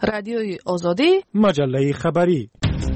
رادیوی آزادی، مجله خبری.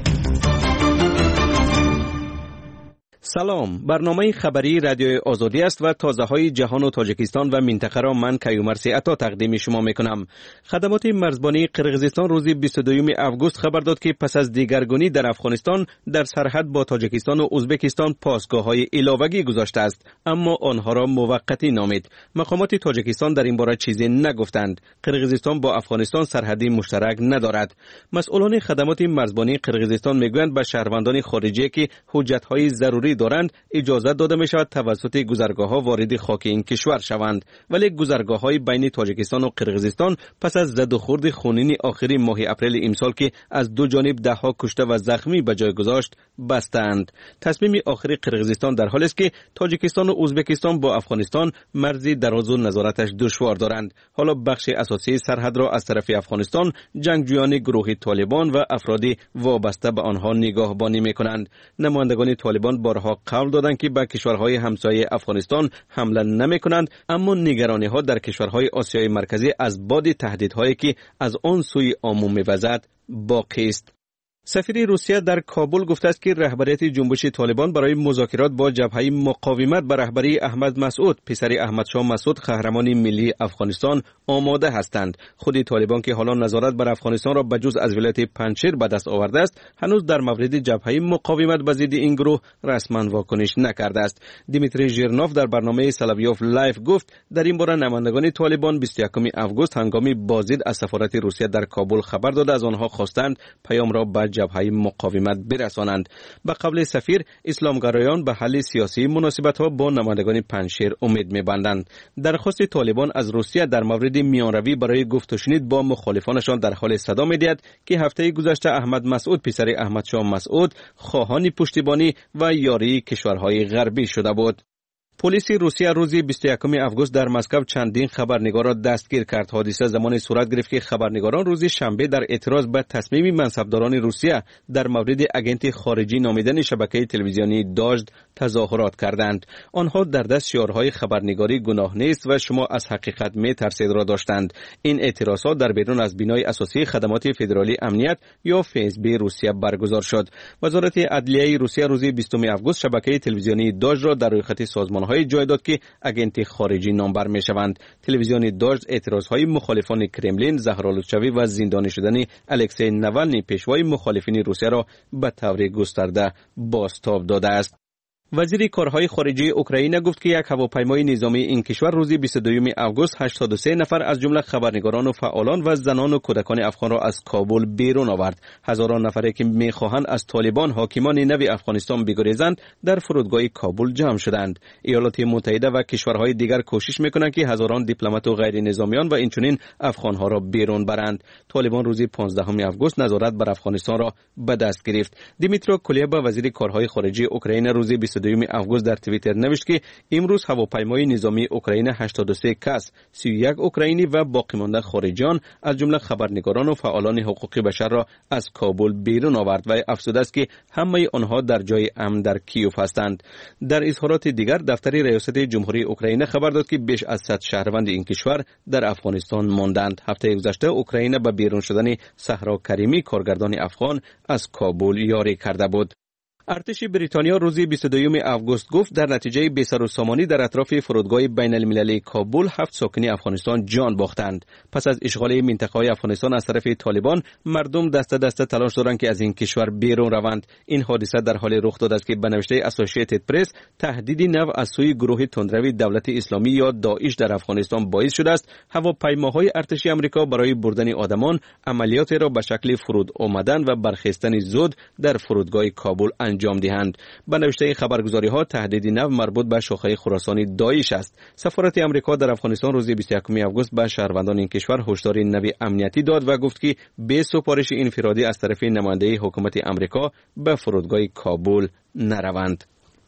سلام، برنامه خبری رادیوی آزادی است و تازه‌های جهان و تاجیکستان و منطقه را من کیومرث عطا تقدیم شما می‌کنم. خدمات مرزبانی قرقیزستان روز 22 اوگوست خبر داد که پس از دیگرگونی در افغانستان در سرحد با تاجیکستان و ازبکستان پاسگاه‌های علاوه‌ای گذاشته است، اما آنها را موقتی نامید. مقامات تاجیکستان در این باره چیزی نگفتند. قرقیزستان با افغانستان سرحدی مشترک ندارد. مسئولان خدمات مرزبانی قرقیزستان میگویند به شهروندان خارجی که حجت‌های ضروری دارند اجازه داده می شود توسط گذرگاه‌ها وارد خاک این کشور شوند، ولی گذرگاه‌های بین تاجیکستان و قرقیزستان پس از زد و خورد خونین آخری ماه اپریل امسال که از دو جانب ده‌ها کشته و زخمی به جای گذاشت بستند. تصمیم آخری قرقیزستان در حالی است که تاجیکستان و ازبکستان با افغانستان مرزی دراز و نظارتش دشوار دارند. حالا بخش اساسی سرحد را از طرف افغانستان جنگجویان گروه طالبان و افرادی وابسته به آنها نگاهبانی می‌کنند. نمایندگان طالبان بارها قول دادند که به کشورهای همسایه افغانستان حمله نمی‌کنند، اما نگرانی‌ها در کشورهای آسیای مرکزی از باد تهدیدهایی که از آن سوی عموم می‌وزد باقی است. سفیر روسیه در کابل گفته است که رهبریت جنبش طالبان برای مذاکرات با جبهه مقاومت به رهبری احمد مسعود پسر احمد شاه مسعود قهرمان ملی افغانستان آماده هستند. خود طالبان که حالا نظارت بر افغانستان را بجز از ولایت پنجشیر به دست آورده است، هنوز در مورد جبهه مقاومت به ضد این گروه رسما واکنش نکرده است. دیمیتری ژیرنوف در برنامه سلاویوف لایف گفت در این باره نمایندگان طالبان 21 اوگوست هنگامی بازدید از سفارت روسیه در کابل خبر داده از آنها خواستند پیام را به جبهه مقاومت برسانند. به قول سفیر، اسلامگرایان به حل سیاسی مناسبت‌ها با نمایندگان پنجشیر امید می‌بندند. درخواست طالبان از روسیه در مورد میانروی برای گفت و شنید با مخالفانشان در حال صدا می‌دهد که هفته گذشته احمد مسعود پسر احمد شاه مسعود خواهان پشتیبانی و یاری کشورهای غربی شده بود. پلیس روسیه روز 21 اوگوست در مسکو چندین خبرنگار را دستگیر کرد. حادثه زمانی صورت گرفت که خبرنگاران روز شنبه در اعتراض به تصمیم منصبداران روسیه در مورد اگنت خارجی نامیدن شبکه تلویزیونی داژد تظاهرات کردند. آنها در دست شعارهای خبرنگاری گناه نیست و شما از حقیقت می‌ترسید را داشتند. این اعتراضات در بیرون از بینای اساسی خدمات فدرالی امنیت یا FSB روسیه برگزار شد. وزارت عدلیه روسیه روز 20 اوگوست شبکه تلویزیونی داژد را در روی خط سازمان جای داد که اگنت خارجی نامبر می شوند. تلویزیون داژد اعتراضهای مخالفان کرملین، زهرالودشوی و زندانی شدن الکسی ناوالنی پیشوای مخالفین روسیه را به طور گسترده بازتاب داده است. وزیر کارهای خارجه اوکراین گفت که یک هواپیمای نظامی این کشور روز 22 اوگوست 83 نفر از جمله خبرنگاران و فعالان و زنان و کودکان افغان را از کابل بیرون آورد. هزاران نفری که می‌خواهند از طالبان حاکمان نو افغانستان بگریزند در فرودگاه کابل جمع شدند. ایالات متحده و کشورهای دیگر کوشش می‌کنند که هزاران دیپلمات و غیر نظامیان و اینچنین افغان‌ها را بیرون برند. طالبان روز 15 اوگوست نظارت بر افغانستان را به دست گرفت. دیمیترو کلیبا وزیر کارهای خارجه اوکراین روز 22 اوگوست در توییتر نوشت که امروز هواپیمای نظامی اوکراین 83 کس، 31 اوکراینی و باقی مانده خارجیان از جمله خبرنگاران و فعالان حقوق بشر را از کابل بیرون آورد و افزوده است که همه آنها در جای امن در کیوف هستند. در اظهارات دیگر دفتر ریاست جمهوری اوکراین خبر داد که بیش از 100 شهروند این کشور در افغانستان ماندند. هفته گذشته اوکراین به بیرون شدن صحرا کریمی کارگردان افغان از کابل یاری کرده بود. ارتش بریتانیا روز 22 اوگوست گفت در نتیجه بی‌سروسامانی در اطراف فرودگاه بین المللی کابل 7 ساکن افغانستان جان باختند. پس از اشغال منطقه‌های افغانستان از طرف طالبان، مردم دسته دسته تلاش دارند که از این کشور بیرون روند. این حادثه در حال رخ داده است که به نوشته اسوسییتد پرس تهدیدی نو از سوی گروه تندروی دولت اسلامی یا داعش در افغانستان باعث شده است هواپیماهای ارتشی آمریکا برای بردن آدمان عملیاتی را به شکل فرود آمدن و برخاستن زود در فرودگاه کابل انجام دهند. به نوشته خبرگزاری‌ها تهدید نو مربوط به شاخه خراسانی داعش است. سفارت آمریکا در افغانستان روز 21 اوگوست به شهروندان این کشور هشدار نوی امنیتی داد و گفت که به سفارش انفرادی از طرف نماینده حکومت آمریکا به فرودگاه کابل نروند.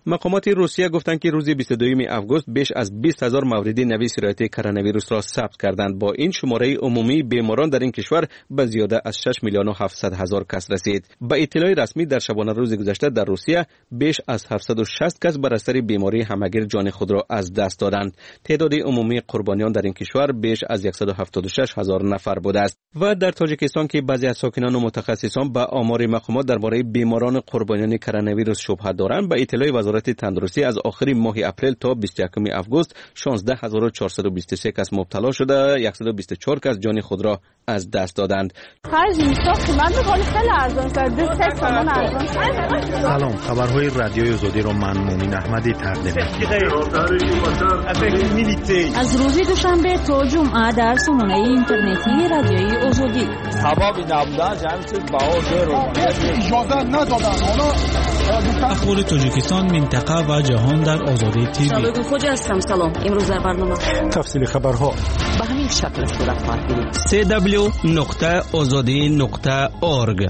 مقامات روسیه گفتند که روز 22 آگوست بیش از 20,000 مورد نوی سرایت کرونا ویروس را ثبت کردند. با این شماره عمومی بیماران در این کشور به زیاده از 6 میلیون و 700 هزار کس رسید. با اطلاع رسمی در شبانه روز گذشته در روسیه بیش از 760 کس بر اثر بیماری همگیر جان خود را از دست دادند. تعداد عمومی قربانیان در این کشور بیش از 176 هزار نفر بوده است. و در تاجیکستان که بعضی از ساکنان و متخصصان به آمار مقامات درباره بیماران قربانیان کرونا ویروس شبهه دارند، به اطلاع وزارت تندرستی از آخر ماه اپریل تا 21 آگوست 16423 کس مبتلا شده، 124 کس جان خود را از دست دادند. سلام، خبرهای رادیوی آزادی را من مومن احمدی تقدیم می‌کنم. از روز دوشنبه تا جمعه در سامانه اینترنتی رادیوی آزادی. اخبار تاجیکستان، منطقه و جهان در آزادی تیوی. خوجا هستم. سلام. امروز در برنامه تفصیل خبرها به همین شکل صورت خواهد گرفت. www.azadi.org.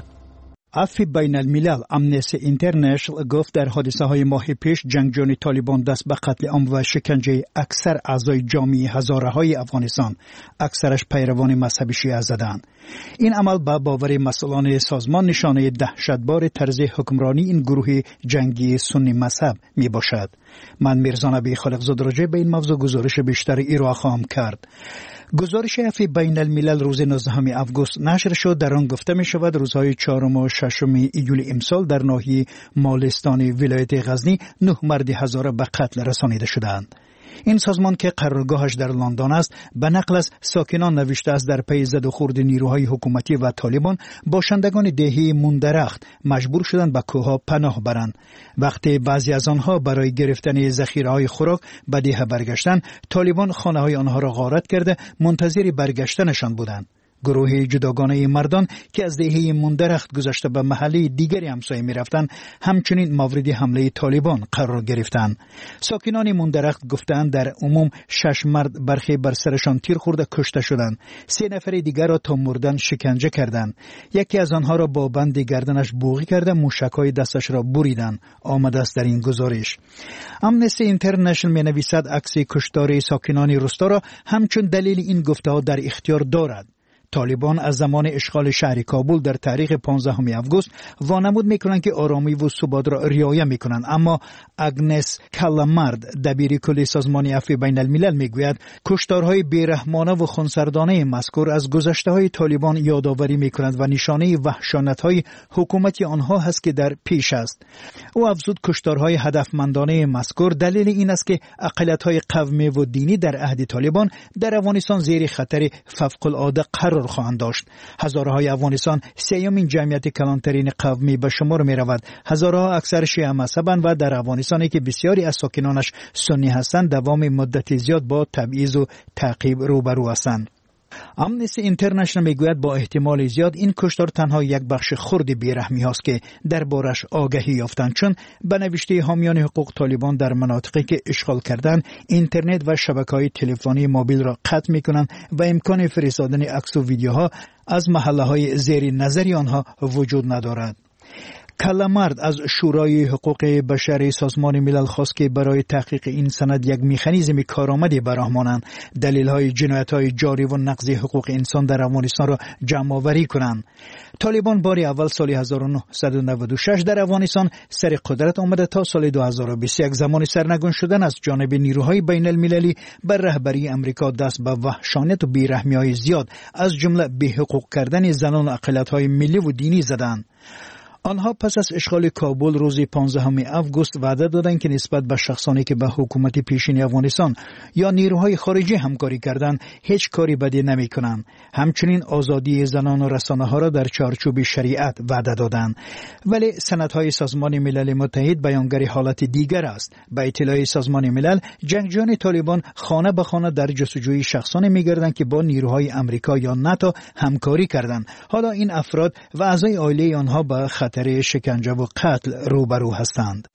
عفو بین الملل امنستی اینترنشنال گفت در حادثه های ماه پیش جنگجویان طالبان دست به قتل عام و شکنجه اکثر اعضای جامعه هزاره های افغانستان، اکثرش پیروان مذهب شیعه زدند. این عمل به باور مسئولان سازمان نشانه دهشتبار طرز حکمرانی این گروه جنگی سنی مذهب می باشد. من میرزا نبی خالقزاد راجع به این موضوع گزارش بیشتر ارائه خواهم کرد. گزارش عفو بین الملل روز 19 آگوست نشر شد. در آن گفته می شود روزهای 4 و 6 ایول امسال در ناحیه مالستان ولایت غزنی 9 مرد هزاره به قتل رسانیده شدند. این سازمان که قرارگاهش در لندن است به نقل از ساکنان نوشته است در پی زد و خورد نیروهای حکومتی و طالبان باشندگان دهه موندرخت مجبور شدند به کوهها پناه برند. وقتی بعضی از آنها برای گرفتن ذخیره‌های خوراک به دهه برگشتند، طالبان خانه‌های آنها را غارت کرده منتظر برگشتنشان بودند. گروه جداگانه مردان که از دهه موندرخت گذشته به محله دیگری همسایه می رفتند همچنین مورد حمله طالبان قرار گرفتند. ساکنان موندرخت گفتند در عموم 6 مرد برخی بر سرشان تیر خورده کشته شدند. 3 نفر دیگر را تا مردن شکنجه کردند. یکی از آنها را با بند گردنش بوغی کرده موشک‌های دستش را بریدند. آمده است در این گزارش. امنستی اینترنشنال می نویسد عکس کشتار ساکنان روستا را همچون دلیل این گفته‌ها در اختیار دارد. طالبان از زمان اشغال شهر کابل در تاریخ 15 آگوست وانمود میکنند که آرامی و ثبات را رعایت میکنند، اما اگنس کلامارد دبیر کل سازمان عفو بین الملل میگوید کشتارهای بیرحمانه و خونسردانه مذکور از گذشته‌های طالبان یادآوری میکنند و نشانه وحشت‌های حکومتی آنها هست که در پیش است. او افزود کشتارهای هدفمندانه مذکور دلیل این است که اقلیت‌های قومی و دینی در عهد طالبان در افغانستان زیر خطر فوق‌العاده قرار خواهند داشت. هزارهای افغانستان سیمین جمعیت کلانترین قومی به شمار می رود. هزارها اکثر شیعه مذهبند و در افغانستانی که بسیاری از ساکنانش سنی هستند دوام مدت زیاد با تبعیض و تعقیب روبرو هستند. امنستی اینترنشنال میگوید با احتمال زیاد این کشتار تنها یک بخش خرد بیرحمی است که دربارش آگاهی یافتند، چون به نوشته حامیان حقوق طالبان در مناطقی که اشغال کردن اینترنت و شبکه‌های تلفنی موبیل را قطع میکنند و امکان فرستادن عکس و ویدیوها از محله‌های زیر نظر آنها وجود ندارد. کلامارد از شورای حقوق بشر سازمان ملل خواست که برای تحقیق این سند یک مکانیزم کارآمدی براه مانند دلیل‌های جنایت‌های جاری و نقض حقوق انسان در افغانستان را جمع‌آوری کنند. طالبان بار اول سال 1996 در افغانستان سر قدرت آمده تا سال 2021 زمان سرنگون شدن از جانب نیروهای بین المللی بر رهبری امریکا دست به وحشانیت و بیرحمی‌های زیاد از جمله بی‌حقوق کردن زنان و اقلیت‌های ملی و دینی زدند. آنها پس از اشغال کابل روز 15 آگوست وعده دادند که نسبت به شخصانی که به حکومت پیشین افغانستان یا نیروهای خارجی همکاری کردند هیچ کاری بدی نمی‌کنند. همچنین آزادی زنان و رسانه‌ها را در چارچوب شریعت وعده دادند. ولی سندهای سازمان ملل متحد بیانگر حالت دیگر است. به اطلاع سازمان ملل جنگجویان طالبان خانه به خانه در جستجوی شخصانی می‌گردند که با نیروهای آمریکا یا ناتو همکاری کردند. حالا این افراد و اعضای عائله آنها به خطر شکنجه و قتل روبرو هستند.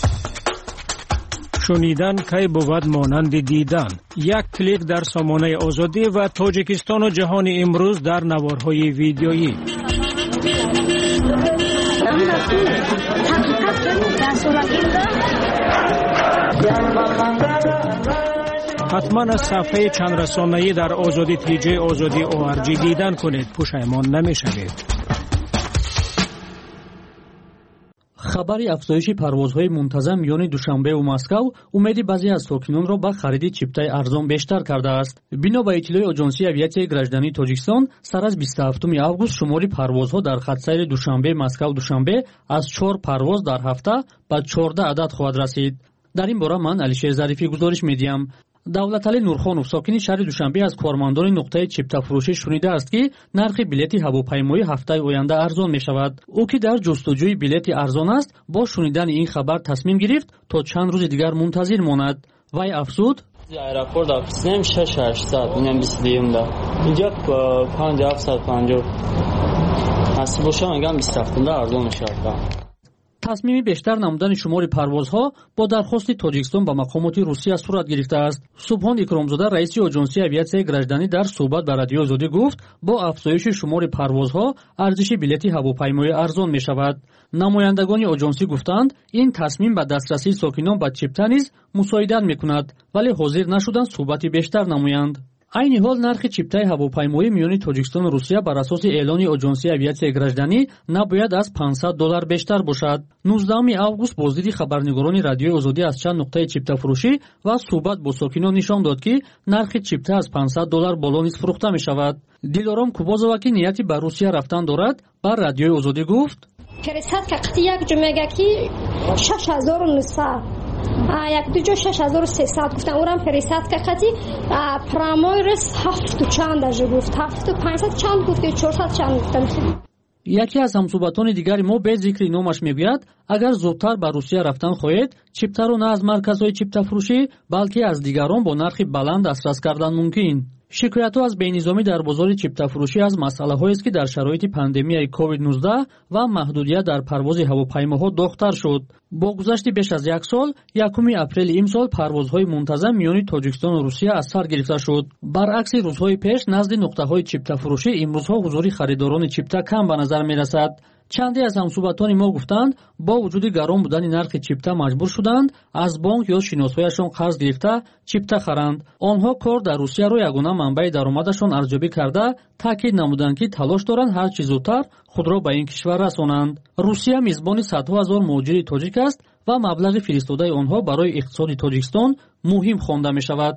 شنیدن کی بود مانند دیدن. یک کلیک در سامانه آزادی و تاجیکستان و جهان امروز در نوارهای ویدیویی. حتما از صفحه چند رسانه‌ای در آزادی تیجی آزادی ORG دیدن کنید، پشیمان نمی‌شوید. خبری افزایش پروازهای منتظم میان دوشنبه و مسکو امیدی بعضی از ساکنان را به خرید چیپتای ارزان بیشتر کرده است. بنا به اطلاع آژانسی авиاتсияи граждании тоҷикистон сар аз 27 август шумори парвозҳо дар хатсайри душанбе маскав душанбе аз 4 парвоз дар ҳафта ба 14 адад хоҳад расид. дар ин бора ман Алишер Зарифӣ гузориш медиҳам. давлатали нурхонов сокини шаҳри душанбе аз кормандони нуқтаи чиптафурӯшӣ шунидааст ки нархи билети ҳавопаймоӣ ҳафтаи оянда арзон мешавад. ӯ ки дар ҷустуҷӯи билети арзон аст, бо шунидани ин хабар тасмим гирифт то чанд рӯзи дигар мунтазир монад. вай афзуд: аэропорт афисем 6-800 минам 22-да инҷа 5750 ҳаст боша мегам 27-да арзон мешавад. تصمیم بیشتر نمودن شمار پروازها با درخواست تاجیکستان به مقامات روسیه صورت گرفته است. سبحان اکرامزاده رئیس آژانسی авиاتсияи гражданӣ در صحبت با رادیو آزادی گفت با افزایش شمار پروازها ارزش بلیط هواپیمایی ارزان می شود. نمایندگان آژانسی گفتند این تصمیم به دسترسی ساکنان به چیپتا نیز مساعدت می کند، ولی حاضر نشدند صحبت بیشتر نمایند. айни ҳол нархи чиптаи ҳавопаймоӣ миёни тоҷикистону русия бар асоси эълони оҷонсии авиатсияи гражданӣ набояд аз $500 бештар бошад. 19 август боздиди хабарнигорони радиои озодӣ аз чанд нуқтаи чиптафурӯшӣ ва суҳбат бо сокинон нишон дод ки нархи чипта аз $500 боло низ фурӯхта мешавад. дилором кубозова ки нияти ба русия рафтан дорад ба радиои озодӣ гуфт: пересадка қити як ҷо мега ки 6900 як ду ҷо 6300 гуфтан, урам пересадка қати прамой рес 7 чанд аже гуфт, 7500 чанд гуфт, 400 чанд гуфтан. яке аз ҳамсуҳбатони дигари мо бе зикри номаш мегӯяд агар зудтар ба русия рафтан хоҳед, чиптаро на аз марказҳои чиптафурӯшӣ балки аз дигарон бо нархи баланд дастрас кардан мумкин. шикоятҳо аз бенизомӣ дар бозори чиптафурӯшӣ аз масъалаҳоест ки дар шароити пандемияи COVID-19 ва маҳдудият дар парвози ҳавопаймоҳо дохтар шуд. бо гузашти беш аз як сол, 1 апрели имсол парвозҳои мунтазам миёни тоҷикистону русия аз сар гирифта шуд. баръакси рӯзҳои пеш назди нуқтаҳои чиптафурӯшӣ имрӯзҳо ҳузури харидорони чипта кам ба назар мерасад. чанде аз ҳамсуҳбатони мо гуфтанд бо вуҷуди гарон будани нархи чипта маҷбур шуданд аз бонк ё шиносҳояшон қарз гирифта чипта харанд. онҳо кор дар русияро ягона манбаи даромадашон арзёбӣ карда таъкид намуданд ки талош доранд ҳар чӣ зудтар худро ба ин кишвар расонанд. русия мизбони садҳо ҳазор муҳоҷири тоҷик аст ва маблағи фиристодаи онҳо барои иқтисоди тоҷикистон муҳим хонда мешавад.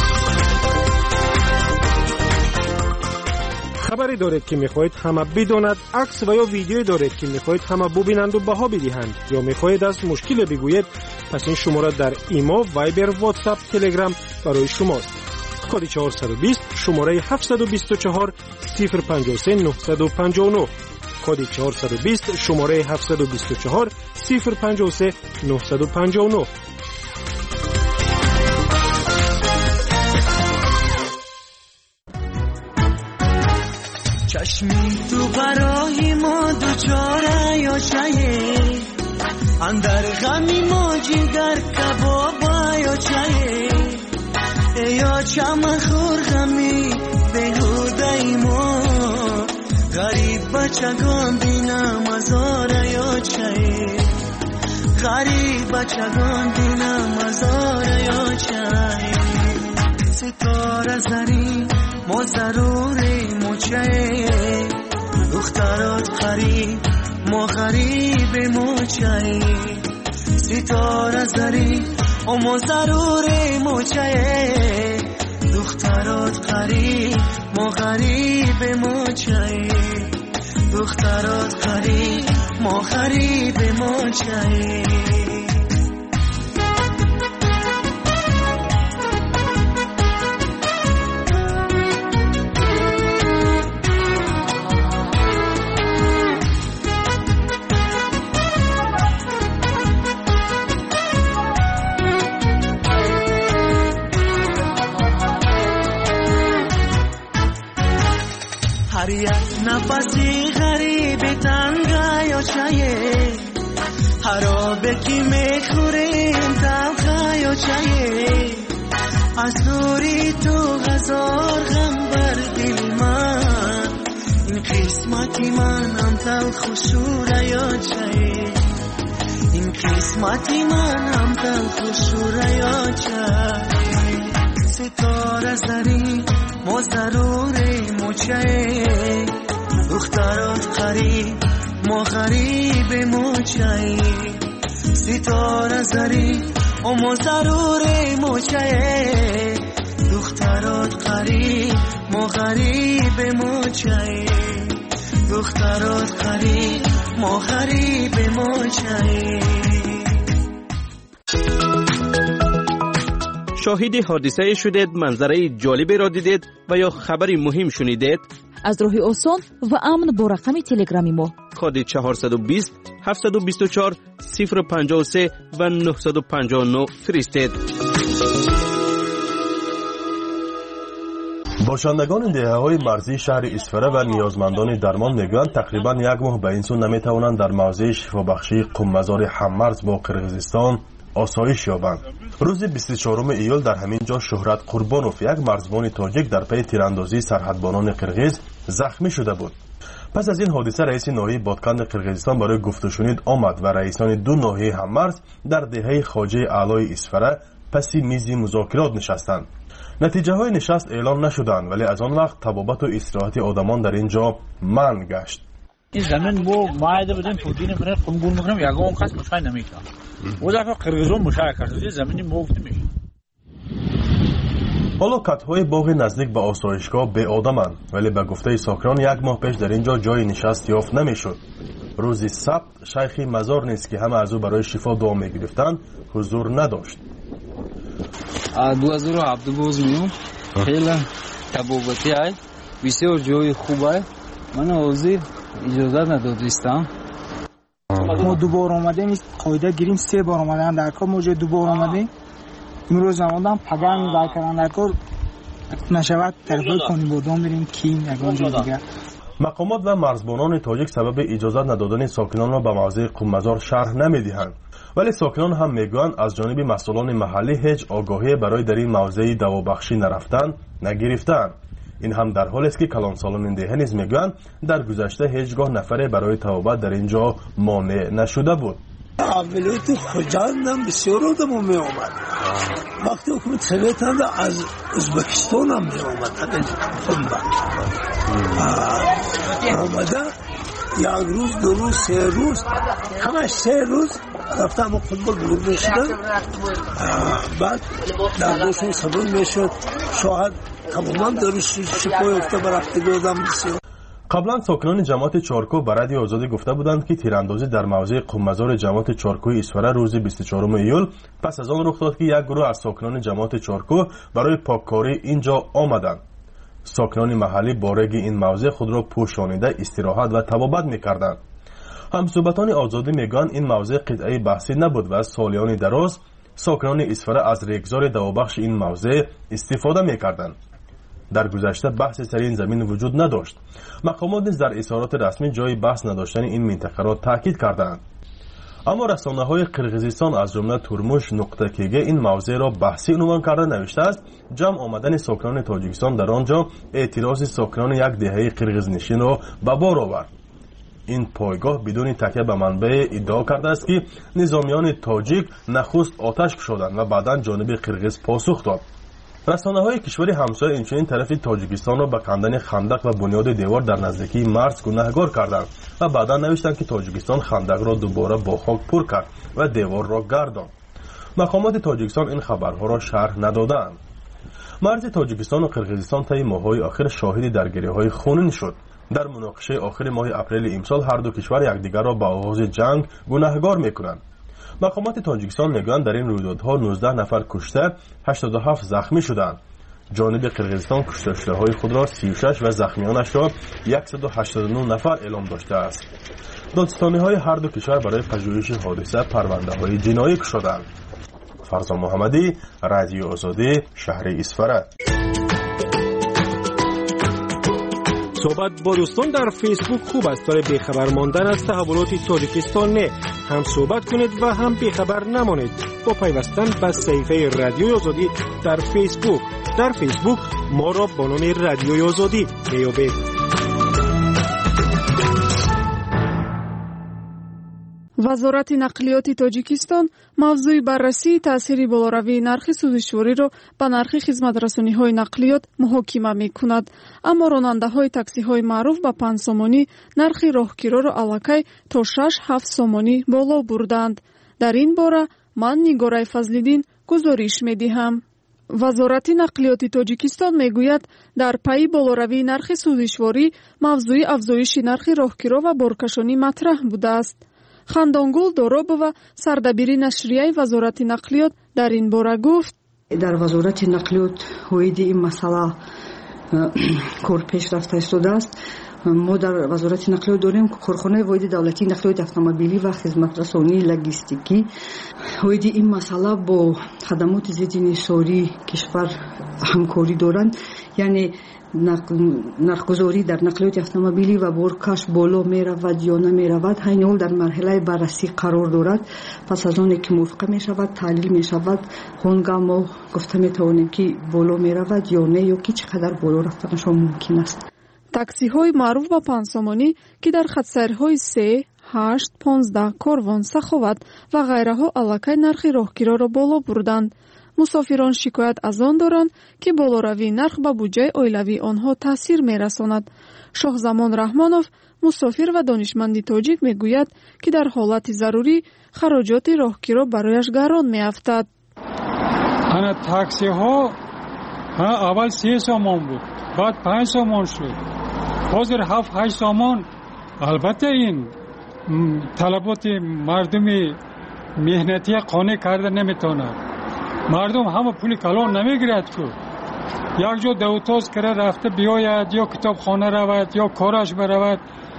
خبری دارید که میخواهید همه بداند، عکس و یا ویدیویی دارید که میخواهید همه ببینند و بها بدهند، یا میخواهید از مشکل بگویید، پس این شماره در ایما، وایبر، واتساپ، تلگرام برای شماست. کد 420 شماره 724 053 959 کد 420 شماره 724 053 959. چشمی تو برای ما دوچاره یا چایه، اندر غمی ما جگر کبابا یا چایه، یا چم خور غمی بهوده ما، غریب بچگان بینم ازاره یا چایه، غریب بچگان بینم ازاره یا چایه، ستاره زرین ما ضروری موچه، دخترات غریب ما غریب موچه، ستاره زری ما ضروری موچه، دخترات غریب ما غریب موچه، دخترات غریب ما غریب موچه. هر یک نفسی غریب تنگا یا چایه، هر آبی که میخوریم تلخا یا چایه، از دوری تو هزار غم بر دل من، این این قسمتی منم تلخ و شوریا چه این قسمتی منم تلخ و شوریا چه ستاره زری ما ضروری موچه دخترات قریب ما غریب موچه ستاره زری ما ضروری موچه دخترات قریب ما غریب موچه دخترات قریب ما غریب موچه. شاهد حادثه شدید، منظره جالبی را دیدید و یا خبری مهم شنیدید؟ از راه آسان و امن با رقم تلگرامی ما کد 420 724 053 و 959 فرستید. باشندگان دهه‌های مرزی شهر اسفره و نیازمندان درمان میگویند تقریبا یک ماه به این سو نمیتوانند در موضع شفابخشی قم‌مزار هممرز با قرقیزستان آسایش یابند. روز 24 ایول در همین جا شهرت قربانوف، یک مرزبان تاجیک در پی تیراندازی سرحدبانان قرقیز زخمی شده بود. پس از این حادثه رئیس ناحیه بادکند قرقیزستان برای گفت و شنید آمد و رئیسان دو ناحیه هممرز در دهه خواجه اعلای اسفره پسی میز مذاکرات نشستند. نتیجه های نشست اعلان نشدند، ولی از آن وقت طبابت و استراحت آدمان در اینجا منع گشت. این زمین بو مایده بودیم پودین من قنبول میکنم یگام خاص مشای نمیکنم او دفعه قرقیزون مشای کرد زمینی موفت میشه. حالا کتهای باغ نزدیک به آسایشگاه به آدمند، ولی به گفته ساکنان یک ماه پیش در اینجا جای نشست یافت نمیشد. روز سبت شیخی مزار نیست که همه از او برای شفا دعا میگرفتند حضور نداشت. 2017 میام خیلی طبابتی های بسیار جای خوب های من وزیر اجازه ندادستم. ما دوباره آمدیم قاعده گیریم 3 بار آمدن در کار موجه دوباره آمدیم امروز آمدم پگان در کردن در کار نشود طرفای کنی بودم بریم کین یک دیگه. مقامات و مرزبانان تاجیک سبب اجازه ندادن ساکنان را به موضع قم‌مزار شرح نمیدهند، ولی ساکنان هم میگویند از جانب مسئولان محلی هیچ آگاهی برای در این موضع دوابخشی نرفتن نگرفتند. این هم در حالی است که کلانسالان دهه نیز میگویند در گذشته هیچگاه نفری برای توبت در اینجا مانع نشده بود. عملیات خوجندم بسیار آدم می آمد. وقتی حکومت سویت از ازبکستان هم می آمد. آمده یک روز 2 روز 3 روز همه 3 روز رفتم فوتبال بلور میشدن. بعد در دوشون صبر میشد شاهد تماما داروش شکوی افته برفته آدم بسیار. قبلا ساکنان جماعت چارکو به رادیو آزادی گفته بودند که تیراندازی در موضع قم‌مزار جماعت چارکوی اسفره روز 24 ایول پس از آن رخ داد که یک گروه از ساکنان جماعت چارکو برای پاککاری اینجا آمدند. ساکنان محلی با رگ این موضع خود را پوشانیده استراحت و طبابت می‌کردند. همصحبتان آزادی میگویند این موضع قطعه بحثی نبود و از سالیان دراز ساکنان اسفره از رگزار دوابخش این موضع استفاده می‌کردند. در گذشته بحث سر این زمین وجود نداشت. مقامات نیز در اظهارات رسمی جای بحث نداشتن این منطقه را تاکید کردند. اما رسانه‌های قرقیزستان از جمله تورموش نقطه کیگه این موضوع را بحثی عنوان کرده نوشته است جمع آمدن ساکنان تاجیکستان در آنجا اعتراض ساکنان یک دهه قرقیزنشین را به بار آورد. این پایگاه بدون تکیه به منبع ادعا کرده است که نظامیان تاجیک نخست آتش کشیدند و بعداً جانب قرقیز پاسخ داد. رسانه‌های کشور همسایه اینچنین طرف تاجیکستان را به کندن خندق و بنیاد دیوار در نزدیکی مرز گناهکار کردند و بعدا نوشتند که تاجیکستان خندق را دوباره با خاک پر کرد و دیوار را گرداند. مقامات تاجیکستان این خبرها را شرح ندادند. مرز تاجیکستان و قرقیزستان طی ماه‌های آخر شاهد درگیری‌های خونین شد. در مناقشه آخر ماه اپریل امسال هر دو کشور یکدیگر را به آغاز جنگ گناهکار می‌کنند. مقامات تاجیکستان میگویند در این رویدادها 19 نفر کشته 87 زخمی شدند. جانب قرقیزستان کشته شده‌های خود را 36 و زخمیانش را 189 نفر اعلام داشته است. دادستانی‌های هر دو کشور برای پژوهش حادثه پرونده‌های جنایی گشودند. فرزان محمدی، رادیو آزادی، شهر اسفره. صحبت با دوستان در فیسبوک خوب است، برای بیخبر ماندن از تحولات تاجیکستان نه. هم صحبت کنید و هم بیخبر نمانید با پیوستن به صفحه رادیو آزادی در فیسبوک. در فیسبوک ما را با نام رادیو آزادی بیابید. وزارت نقلیات تاجیکستان موضوع بررسی تأثیر بالاروی نرخ سوزشواری را به نرخ خدمت‌رسانی‌های نقلیات محاکمه می‌کند. اما راننده‌های تاکسی‌های معروف به 5 سومانی نرخ راهگیرا را الکی تا 6-7 سومانی بالا بردند. در این باره من نگاره فضل‌الدین گزارش می‌دهم. وزارت نقلیات تاجیکستان میگوید در پی بالاروی نرخ سوزشواری موضوع افزایش نرخ راهگیرا و بارکشانی مطرح بوده است. خندانگل دارابова سردبیر نشریه وزارت نقلیات در این باره گفت: در وزارت نقلیات هویدی این مسئله کار پیش رفته ایستاده است. ما در وزارت نقلیات داریم کارخانه واحد دولتی نقلیات اتومبیلی و خدمت رسانی لوجستیکی. واحد این مسئله با خدمات ضد انحصاری کشور همکاری دارند، یعنی نرخگذاری در نقلیات اتومبیلی و بارکش بالا می رود یا نمی رود، همین حال در مرحله بررسی قرار دارد. پس از آن که موافقه می شود تحلیل می شود، هنگام ما گفته می توانیم که بالا می رود یا نه، یا که چقدر بالا رفتنشان ممکن است. تاکسی های معروف با 5 سومانی که در خط سیرهای 3, 8, 15 کاروان، سخاوت و غیره ها الکی نرخ راهگیرا را بالا بردند. مسافران شکایت از آن دارند که بالاروی نرخ به بودجه اویلوی آنها تاثیر می رساند. شاهزمان رحمانوف مسافر و دانشمند تاجیک می گوید که در حالت ضروری خراجات راهگیرا برایش گران می افتد. انا تاکسی ها اول 3 سومان بود، بعد 5 سومان شد، حاضر 7-8 سومان. البته این طلبات مردم مهنتی قانع کرده نمیتونه. مردم همه پول کلان نمیگیرد که یک جا دوتاز کرده رفته بیاید یا کتاب خانه رود یا کارش برود،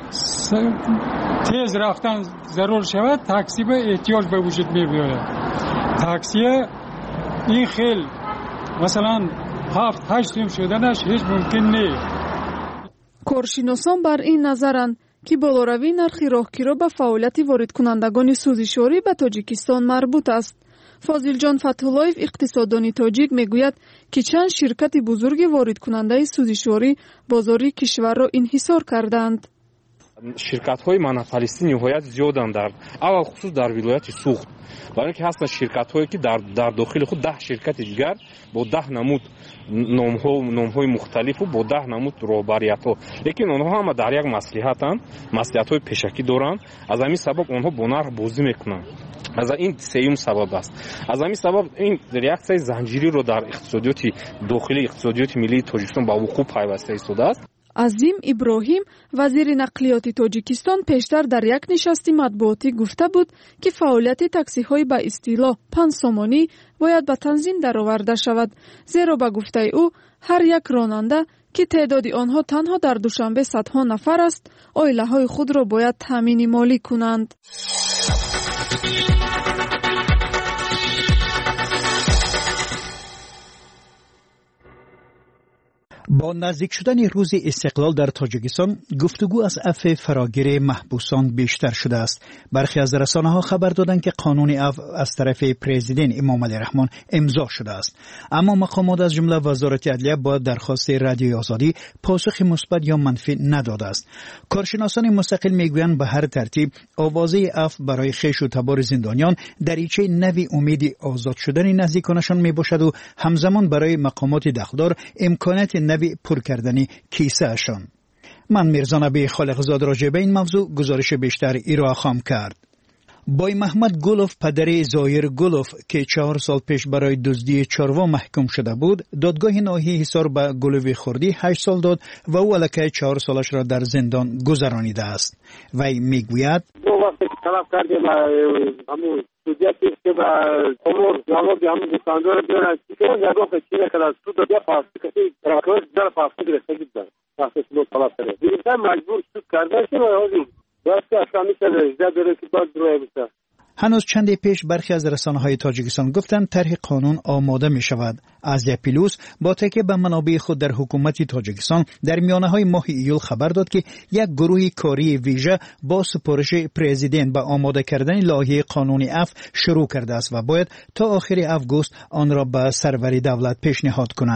تیز رفتن ضرور شود، تاکسی به احتیاج به وجود می بیاید. تاکسی این خیل مثلا 7-8 سوم شدنش هیچ ممکن نیست. کارشناسان بر این نظرند که بالاروی نرخ راهگیرا به فعالیت وارد کنندگان سوزشواری به تاجیکستان مربوط است. فاضل جان فتح‌اللهیف اقتصاددان تاجیک میگوید که چند شرکت بزرگ وارد کننده سوزشواری بازاری کشور را انحصار کردند. شرکت‌های منافالستی نهایت زیادند، در اول خصوص در ولایت سوخت، برای اینکه هستند شرکت‌هایی که در داخل خود 10 شرکت دیگر با 10 نمود نام‌های مختلف و با 10 نمود رهبریت‌ها، لیکن آنها هم در یک مصلحت‌های پیشکی دارند. از همین سبب آنها با نرخ بازی می‌کنند. از این سوم سبب است. از همین سبب این ریاکسیون زنجیری رو در اقتصادیات داخلی اقتصادیات ملی تاجیکستان با وقوع پیوسته ایستاده است. عظیم ابراهیم وزیر نقلیات تاجیکستان پیشتر در یک نشست مطبوعاتی گفته بود که فعالیت تاکسی‌های با اصطلاح 5 سومانی باید به تنظیم درآورده شود، زیرا به گفته او هر یک راننده که تعداد آنها تنها در دوشنبه صدها نفر است، عائله‌های خود را باید تامین مالی کنند. با نزدیک شدن روز استقلال در تاجیکستان گفتگو از عفو فراگیر محبوسان بیشتر شده است. برخی از رسانه‌ها خبر دادند که قانون عفو از طرف پرزیدنت امام علی رحمان امضا شده است، اما مقامات از جمله وزارت عدلیه با درخواست رادیوی آزادی پاسخ مثبت یا منفی نداده است. کارشناسان مستقل میگویند به هر ترتیب آوازه عفو برای خویش و تبار زندانیان دریچه نوی امید آزاد شدن نزدیکانشان میباشد و همزمان برای مقامات دخلدار امکانات نوی پر کردن کیسه اشان. من میرزا نبی خالقزاد راجع به این موضوع گزارش بیشتر ارائه خواهم کرد. بای محمد گلوف پدر زایر گلوف که 4 سال پیش برای دزدی چاروا محکوم شده بود، دادگاه ناحیه حصار به گلوف خوردی 8 سال داد و او الکی 4 سالش را در زندان گذرانیده است. وی میگوید وقتی طلب کردیم همون سودیتی که با امور جواب همون دکاندار بیارن که نگاه کنید که از سود بیا پاس کسی راکوز در پاس گرفته بود پاس سود طلب کرد دیگه مجبور شد کردن که راضی واسه اصلا میشه داره که بعد روی بشه. هنوز چندی پیش برخی از رسانه‌های تاجیکستان گفتند طرح قانون آماده می شود. ازیا پیلوس با تکیه به منابع خود در حکومت تاجیکستان در میانه‌های ماه ایول خبر داد که یک گروه کاری ویژه با سپارش پرزیدنت به آماده کردن لایحه قانون عفو شروع کرده است و باید تا آخر آگوست آن را به سرور دولت پیشنهاد کنند.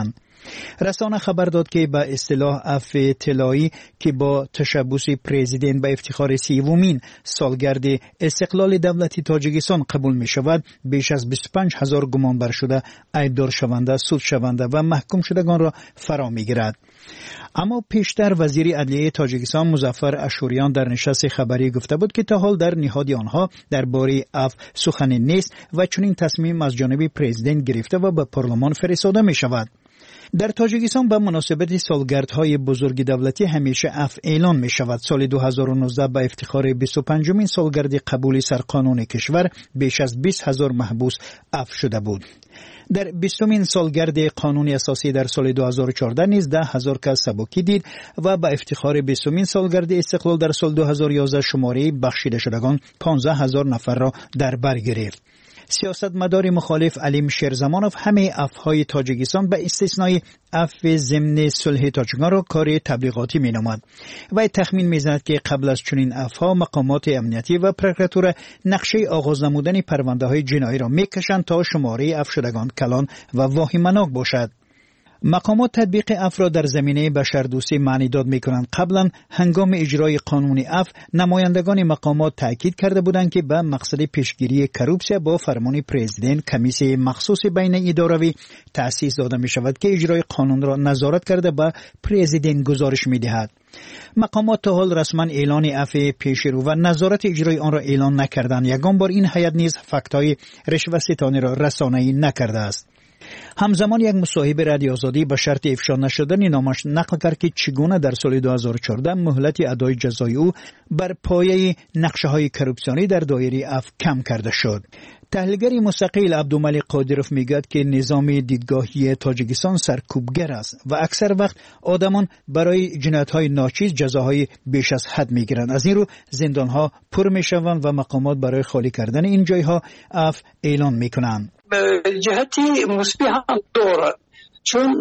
رسانه خبر داد که به اصطلاح عفو طلایی که با تشبث پرزیدنت به افتخار 30مین سالگرد استقلال دولتی تاجیکستان قبول می شود، بیش از 25,000 گمانبر شده، عیبدار شونده، سود شونده و محکوم شدگان را فرا می گیرد. اما پیشتر وزیر عدلیه تاجیکستان مظفر اشوریان در نشست خبری گفته بود که تا حال در نهاد آنها درباره عفو سخنی نیست و چنین تصمیم از جانب پرزیدنت گرفته و به پارلمان فرستاده می شود. در تاجیکستان به مناسبت سالگردهای بزرگ دولتی همیشه عفو اعلان می شود. سال 2019 به افتخار 25مین سالگرد قبول سرقانون کشور بیش از 20,000 محبوس عفو شده بود. در 20مین سالگرد قانون اساسی در سال 2014 نیز 10,000 کس سبکی دید و به افتخار 20مین سالگرد استقلال در سال 2011 شماره بخشیده شدگان 15,000 نفر را در بر گرفت. سیاستمدار مخالف علیم شیرزمانوف همه عفوهای تاجیکستان به استثنای عفو ضمن صلح تاجیکان را کار تبلیغاتی می‌نامد و تخمین می‌زند که قبل از چنین عفوها مقامات امنیتی و پروکراتور نقشه آغاز نمودن پرونده‌های جنایی را می‌کشند تا شماره عفو شدگان کلان و واهمه‌ناک باشد. مقامات تطبیق عفو را در زمینه بشردوستی معنی داد می‌کنند. قبلا هنگام اجرای قانون عفو نمایندگان مقامات تاکید کرده بودند که به مقصد پیشگیری کروپسیا با فرمان پرزیدنت کمیسیون مخصوص بین اداروی تأسیس داده می‌شود که اجرای قانون را نظارت کرده به پرزیدنت گزارش می‌دهد. مقامات تا حال رسما اعلان عفو پیشرو و نظارت اجرای آن را اعلان نکردند. یگان بار این هیئت نیز فکت‌های رشوه‌ستانی را رسانه‌ای نکرده است. همزمان یک مصاحبه رادیو آزادی به شرط افشا نشدن نامش نقل کرد که چگونه در سال 2014 مهلت ادای جزای او بر پایه نقشه‌های کروپسیونی در دایره عفو کم کرده شد. تحلیلگر مستقل عبدالملک قادروف میگوید که نظام دیدگاهی تاجیکستان سرکوبگر است و اکثر وقت آدمان برای جنایت‌های ناچیز جزاهای بیش از حد میگیرند. از این رو زندان‌ها پر میشوند و مقامات برای خالی کردن این جایها عفو اعلان میکنند. به جهتی مثبت هم دارد، چون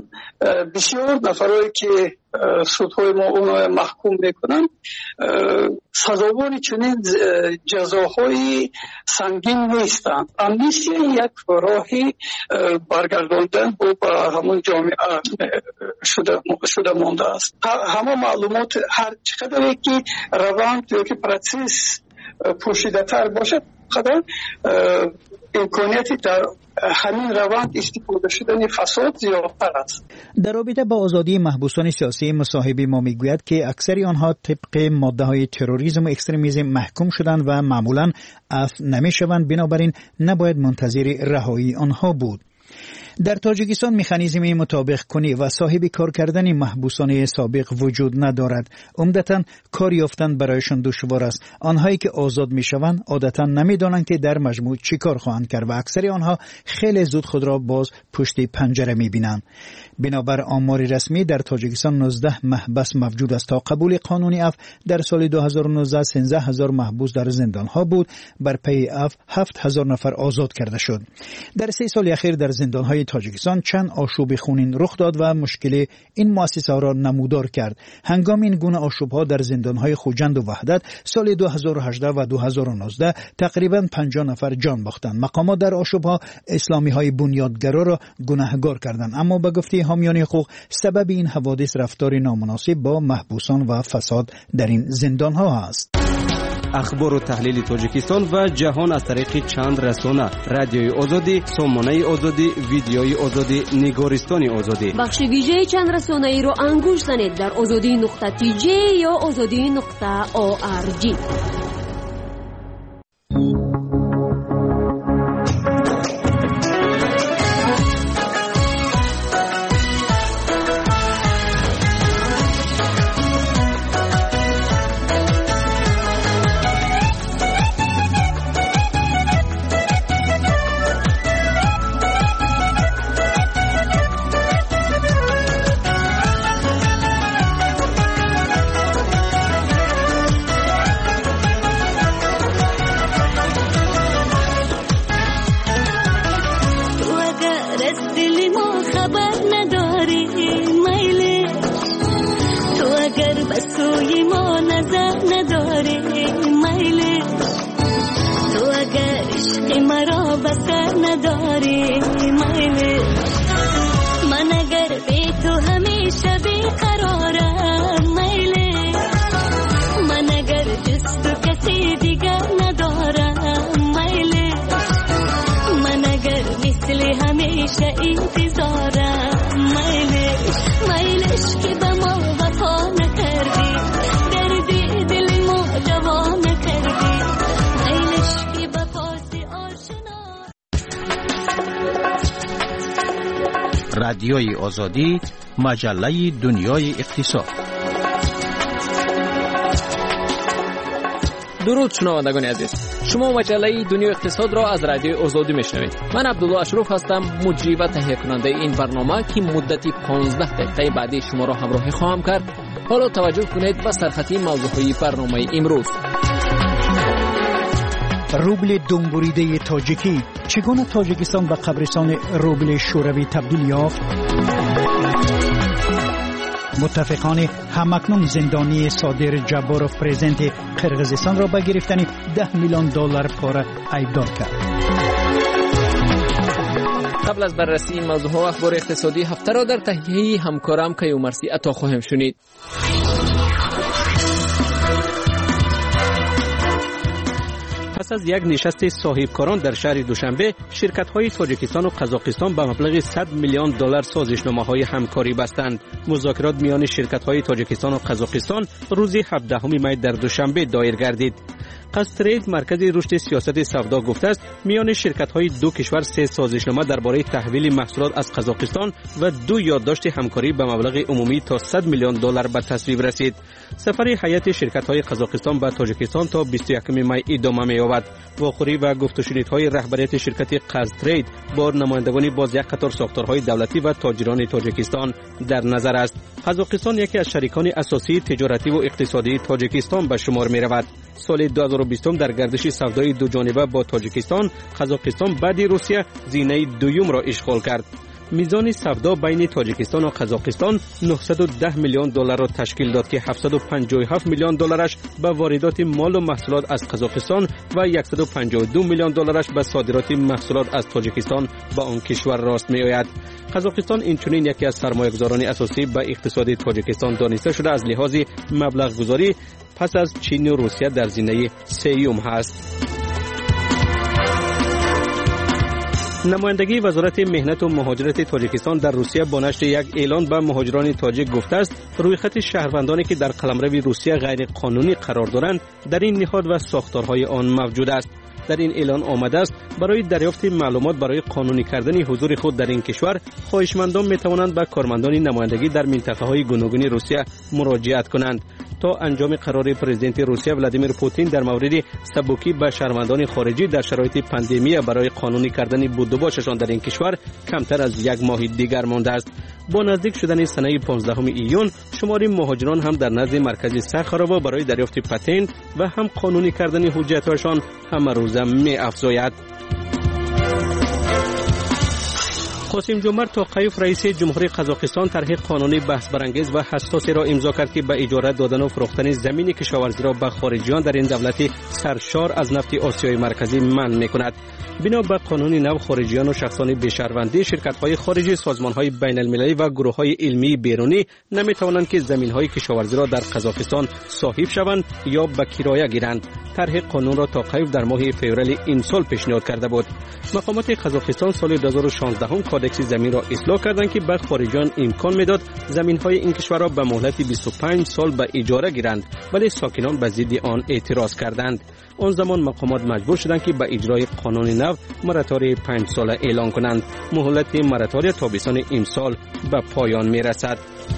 بسیار نفرایی که سودهای ما اونها محکوم میکنن سزاوار چنین جزاهای سنگین نیستند. امنیستی یک راهی برگرداندن به همون جامعه شده مانده است. همه معلومات هر چقدر که روند یا که پروسس پوشیده تر باشد قدر امکانیتی در همین روند استفاده شدن فساد زیادتر است. در رابطه با آزادی محبوسان سیاسی مصاحبه ما میگوید که اکثر آنها طبق ماده های تروریسم و اکستریمیسم محکوم شدند و معمولا عفو نمیشوند، بنابراین نباید منتظر رهایی آنها بود. در تاجیکستان مکانیزم مطابق کنی و صاحب کار کردن محبوسان سابق وجود ندارد. عمدتاً کار یافتن برایشان دشوار است. آنهایی که آزاد میشوند عادتاً نمیدانند که در مجموع چی کار خواهند کرد و اکثر آنها خیلی زود خود را باز پشت پنجره میبینند. بنابر آمار رسمی در تاجیکستان 19 محبس موجود است. تا قبول قانون عفو در سال 2019 13,000 محبوس در زندانها بود. بر پی عفو 7,000 نفر آزاد کرده شد. در 3 سال اخیر در زندانهای تاجیکستان چند آشوب خونین رخ داد و مشکل این مؤسسه را نمودار کرد. هنگام این گونه آشوب‌ها در زندانهای خوجند و وحدت سال 2018 و 2019 تقریباً 50 نفر جان باختند. مقامات در آشوب‌ها اسلامی‌های بنیادگرا را گناهکار کردند، اما به گفته حامیان حقوق سبب این حوادث رفتار نامناسب با محبوسان و فساد در این زندان‌ها است. اخبار و تحلیل تاجیکستان و جهان از طریق چند رسانه: رادیوی آزادی، سامانه آزادی، ویدیوی آزادی، نگارستان آزادی. بخش ویژه چند رسانه ای را انگوش زنید در azadi.tj یا azadi.org. رادیوی آزادی، مجله دنیای اقتصاد. درود شنوندگان عزیز، شما مجله دنیای اقتصاد را از رادیوی آزادی میشنوید. من عبدالله اشرف هستم، مجری و تهیه کننده این برنامه که مدتی 15 دقیقه بعدی شما را همراهی خواهم کرد. حالا توجه کنید به سرخطی موضوعهای برنامه امروز. روبل دنبوریده تاجیکی، چگونه تاجیکستان به قبرستان روبل شوروی تبدیل یافت؟ متفقان همکنون زندانی صادر جباروف پرزیدنت قرقیزستان را به گرفتن $10 میلیون پاره ایبدار کرد. قبل از بررسی این موضوع اخبار اقتصادی هفته را در تهیه همکارم کیومرثی عطا خواهیم شنید. پس از یک نشست صاحبکاران در شهر دوشنبه، شرکت‌های تاجیکستان و قزاقستان به مبلغ $100 میلیون سازشنامه‌های همکاری بستند. مذاکرات میان شرکت‌های تاجیکستان و قزاقستان روز 17 می در دوشنبه دایر گردید. قصترید مرکز رشد سیاست سودا گفته است میان شرکت‌های دو کشور 3 سازشنامه درباره تحویل محصولات از قزاقستان و 2 یادداشت همکاری به مبلغ عمومی تا $100 میلیون به تصویب رسید. سفر هیئت شرکت‌های قزاقستان به تاجیکستان تا 21 می ادامه می‌یابد. واخوری و گفت و شنیدهای رهبریت شرکت قزترید با نمایندگان باز یک قطار ساختارهای دولتی و تاجران تاجیکستان در نظر است. قزاقستان یکی از شریکان اساسی تجارتی و اقتصادی تاجیکستان به شمار می‌رود. سال 2020 در گردش سودای دو جانبه با تاجیکستان، قزاقستان بعد روسیه زینه دوم را اشغال کرد. میزان سودا بین تاجیکستان و قزاقستان $910 میلیون را تشکیل داد که $757 میلیون به واردات مال و محصولات از قزاقستان و $152 میلیون به صادرات محصولات از تاجیکستان به آن کشور راست می آید. قزاقستان اینچنین یکی از سرمایه‌گذاران اساسی به اقتصاد تاجیکستان دانسته شده از لحاظ مبلغ گذاری پس از چین و روسیه در زینه سوم هست. نمایندگی وزارت مهنت و مهاجرت تاجیکستان در روسیه با نشر یک اعلان به مهاجران تاجیک گفته است رویخط شهروندانی که در قلمرو روسیه غیر قانونی قرار دارند در این نهاد و ساختارهای آن موجود است. در این اعلان آمده است برای دریافت معلومات برای قانونی کردن حضور خود در این کشور خواهشمندان می توانند به کارمندان نمایندگی در منطقه‌های گوناگون روسیه مراجعت کنند تا انجام قرار پرزیدنت روسیه ولادیمیر پوتین در مورد سبکی به شهروندان خارجی در شرایط پاندمی برای قانونی کردن بود و باششان در این کشور کمتر از یک ماه دیگر مانده است. با نزدیک شدن سنه 15 ایون شمار مهاجران هم در نزد مرکز سخاراوا برای دریافت پتنت و هم قانونی کردن حجت‌هایشان همه روزه می افزاید. قاسم جمعه توقیف رئیس جمهوری قزاقستان طرح قانونی بحث برانگیز و حساسی را امضا کرد که به اجاره دادن و فروختن زمین کشاورزی را به خارجیان در این دولت سرشار از نفت آسیای مرکزی منع می‌کند. بنا به قانون نو خارجیان و شخصان بی‌شهروندی، شرکت‌های خارجی، سازمان‌های بین‌المللی و گروه‌های علمی بیرونی نمی‌توانند که زمین‌های کشاورزی را در قزاقستان صاحب شوند یا به کرایه گیرند. طرح قانون را توقیف در ماه فوریه این سال پیشنهاد کرده بود. مقامات قزاقستان سال 2016 کودکس زمین را اصلاح کردند که به خارجیان امکان میداد زمین‌های این کشور را به مهلت 25 سال به اجاره گیرند، ولی ساکنان به ضد آن اعتراض کردند. آن زمان مقامات مجبور شدند که به اجرای قانون نو مراتوری 5 ساله اعلان کنند. مهلت مراتوری تابستان امسال به پایان میرسد.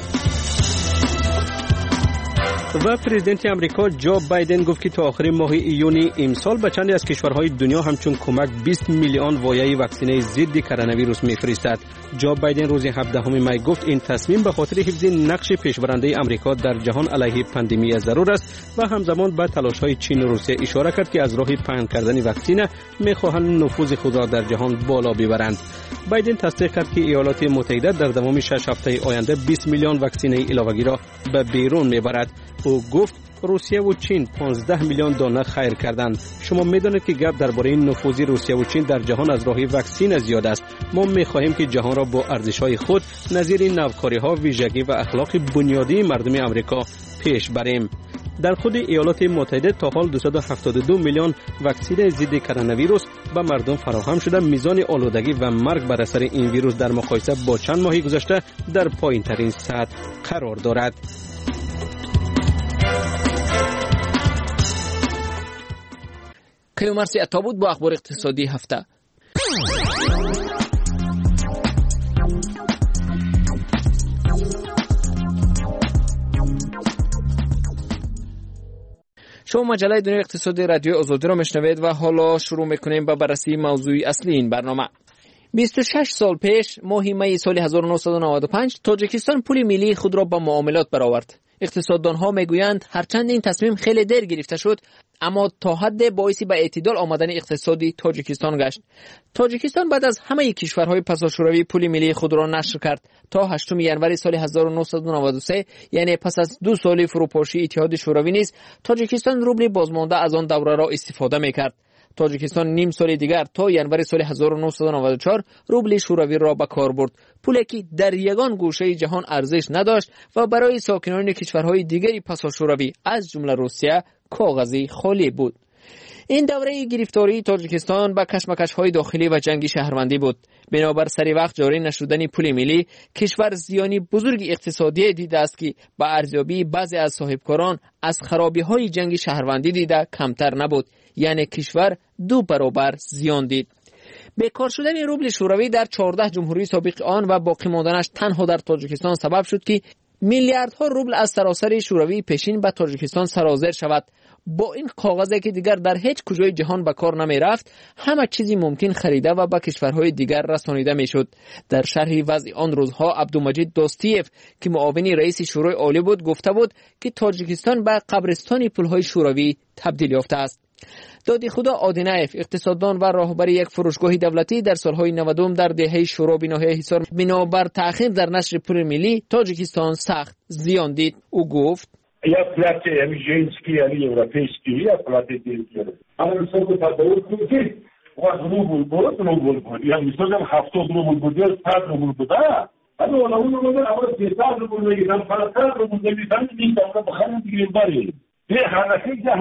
و پرزیدنت امریکا جو بایدن گفت که تا آخر ماه ایون امسال به چند از کشورهای دنیا همچون کمک 20 میلیون وایه واکسینه ضد کرونا ویروس میفرستد. جو بایدن روز 17 می گفت این تصمیم به خاطر حفظ نقش پیشبرنده امریکا در جهان علیه پاندمی ضرور است و همزمان به تلاش‌های چین و روسیه اشاره کرد که از راه پهن کردن واکسینه می‌خواهند نفوذ خود را در جهان بالا ببرند. بایدن تصدیق کرد که ایالات متحده در دوام 6 هفته آینده 20 میلیون واکسینه علاوه‌ای را به بیرون می‌برد. او گفت روسیه و چین 15 میلیون دانه خیر کردند. شما می‌دانید که گپ درباره نفوذ روسیه و چین در جهان از راه واکسین زیاد است. ما می‌خواهیم که جهان را با ارزش‌های خود نظیر نوکاری‌ها، ویژگی و اخلاق بنیادی مردم آمریکا پیش بریم. در خود ایالات متحده تا حال 272 میلیون واکسن ضد کرونا ویروس به مردم فراهم شده. میزان آلودگی و مرگ بر اثر این ویروس در مقایسه با چند ماه گذشته در پایین‌ترین سطح قرار دارد. کیومرثی عطا بود با اخبار اقتصادی هفته. شما مجله دنیای اقتصادی رادیو آزادی را میشنوید و حالا شروع میکنیم با بررسی موضوع اصلی این برنامه. 26 سال پیش ماه می سال 1995 تاجیکستان پول ملی خود را با معاملات برآورد. اقتصاددانها میگویند هرچند این تصمیم خیلی دیر گرفته شد اما تا حد باعثی به اعتدال آمدن اقتصادی تاجیکستان گشت. تاجیکستان بعد از همه کشورهای پساشوروی پول ملی خود را نشر کرد تا 8 ژانویه سال 1993 یعنی پس از 2 سال فروپاشی اتحاد شوروی نیز تاجیکستان روبل بازمانده از آن دوره را استفاده میکرد. تاجیکستان نیم سال دیگر تا ژانویه سال 1994 روبل شوروی را به کار برد، پولی که در یگان گوشه جهان ارزش نداشت و برای ساکنان کشورهای دیگری پساشوروی از جمله روسیه کاغذی خالی بود. این دوره گرفتاری تاجیکستان با کشمکش‌های داخلی و جنگ شهروندی بود. بنابر سری وقت جاری نشدن پول ملی، کشور زیانی بزرگ اقتصادی دیده است که با ارزیابی بعضی از صاحبکاران از خرابی‌های جنگ شهروندی دیده کمتر نبود، یعنی کشور 2 برابر زیان دید. بیکار شدن روبل شوروی در 14 جمهوری سابق آن و باقی ماندنش تنها در تاجیکستان سبب شد که میلیاردها روبل از سراسر شوروی پیشین به تاجیکستان سرازیر شود. با این کاغذی که دیگر در هیچ کجای جهان به کار نمی رفت، همه چیزی ممکن خریده و به کشورهای دیگر رسانیده می شد. در شرح وضع آن روزها عبدالمجید دوستیف که معاون رئیس شورای عالی بود گفته بود که تاجیکستان به قبرستان پولهای شوروی تبدیل یافته است. دادی خدا آدینایف اقتصاددان و راهبر یک فروشگاه دولتی در سالهای 90 در دهه شورا بناحیه حصار بنابر تأخیر در نشر پول ملی تاجیکستان سخت زیان دید. او گفت یا پلاتی یعنی جنسی یعنی اروپیسکی یا پلاتی دیگر. اما مثلا تداول کنید و روبل بود یعنی مثلا 70 روبل بود یا 100 روبل بود. اما اون روبل اول 300 روبل میگیرن 500 روبل میگیرن میگن بخرن دیگه باری. به حرکتی که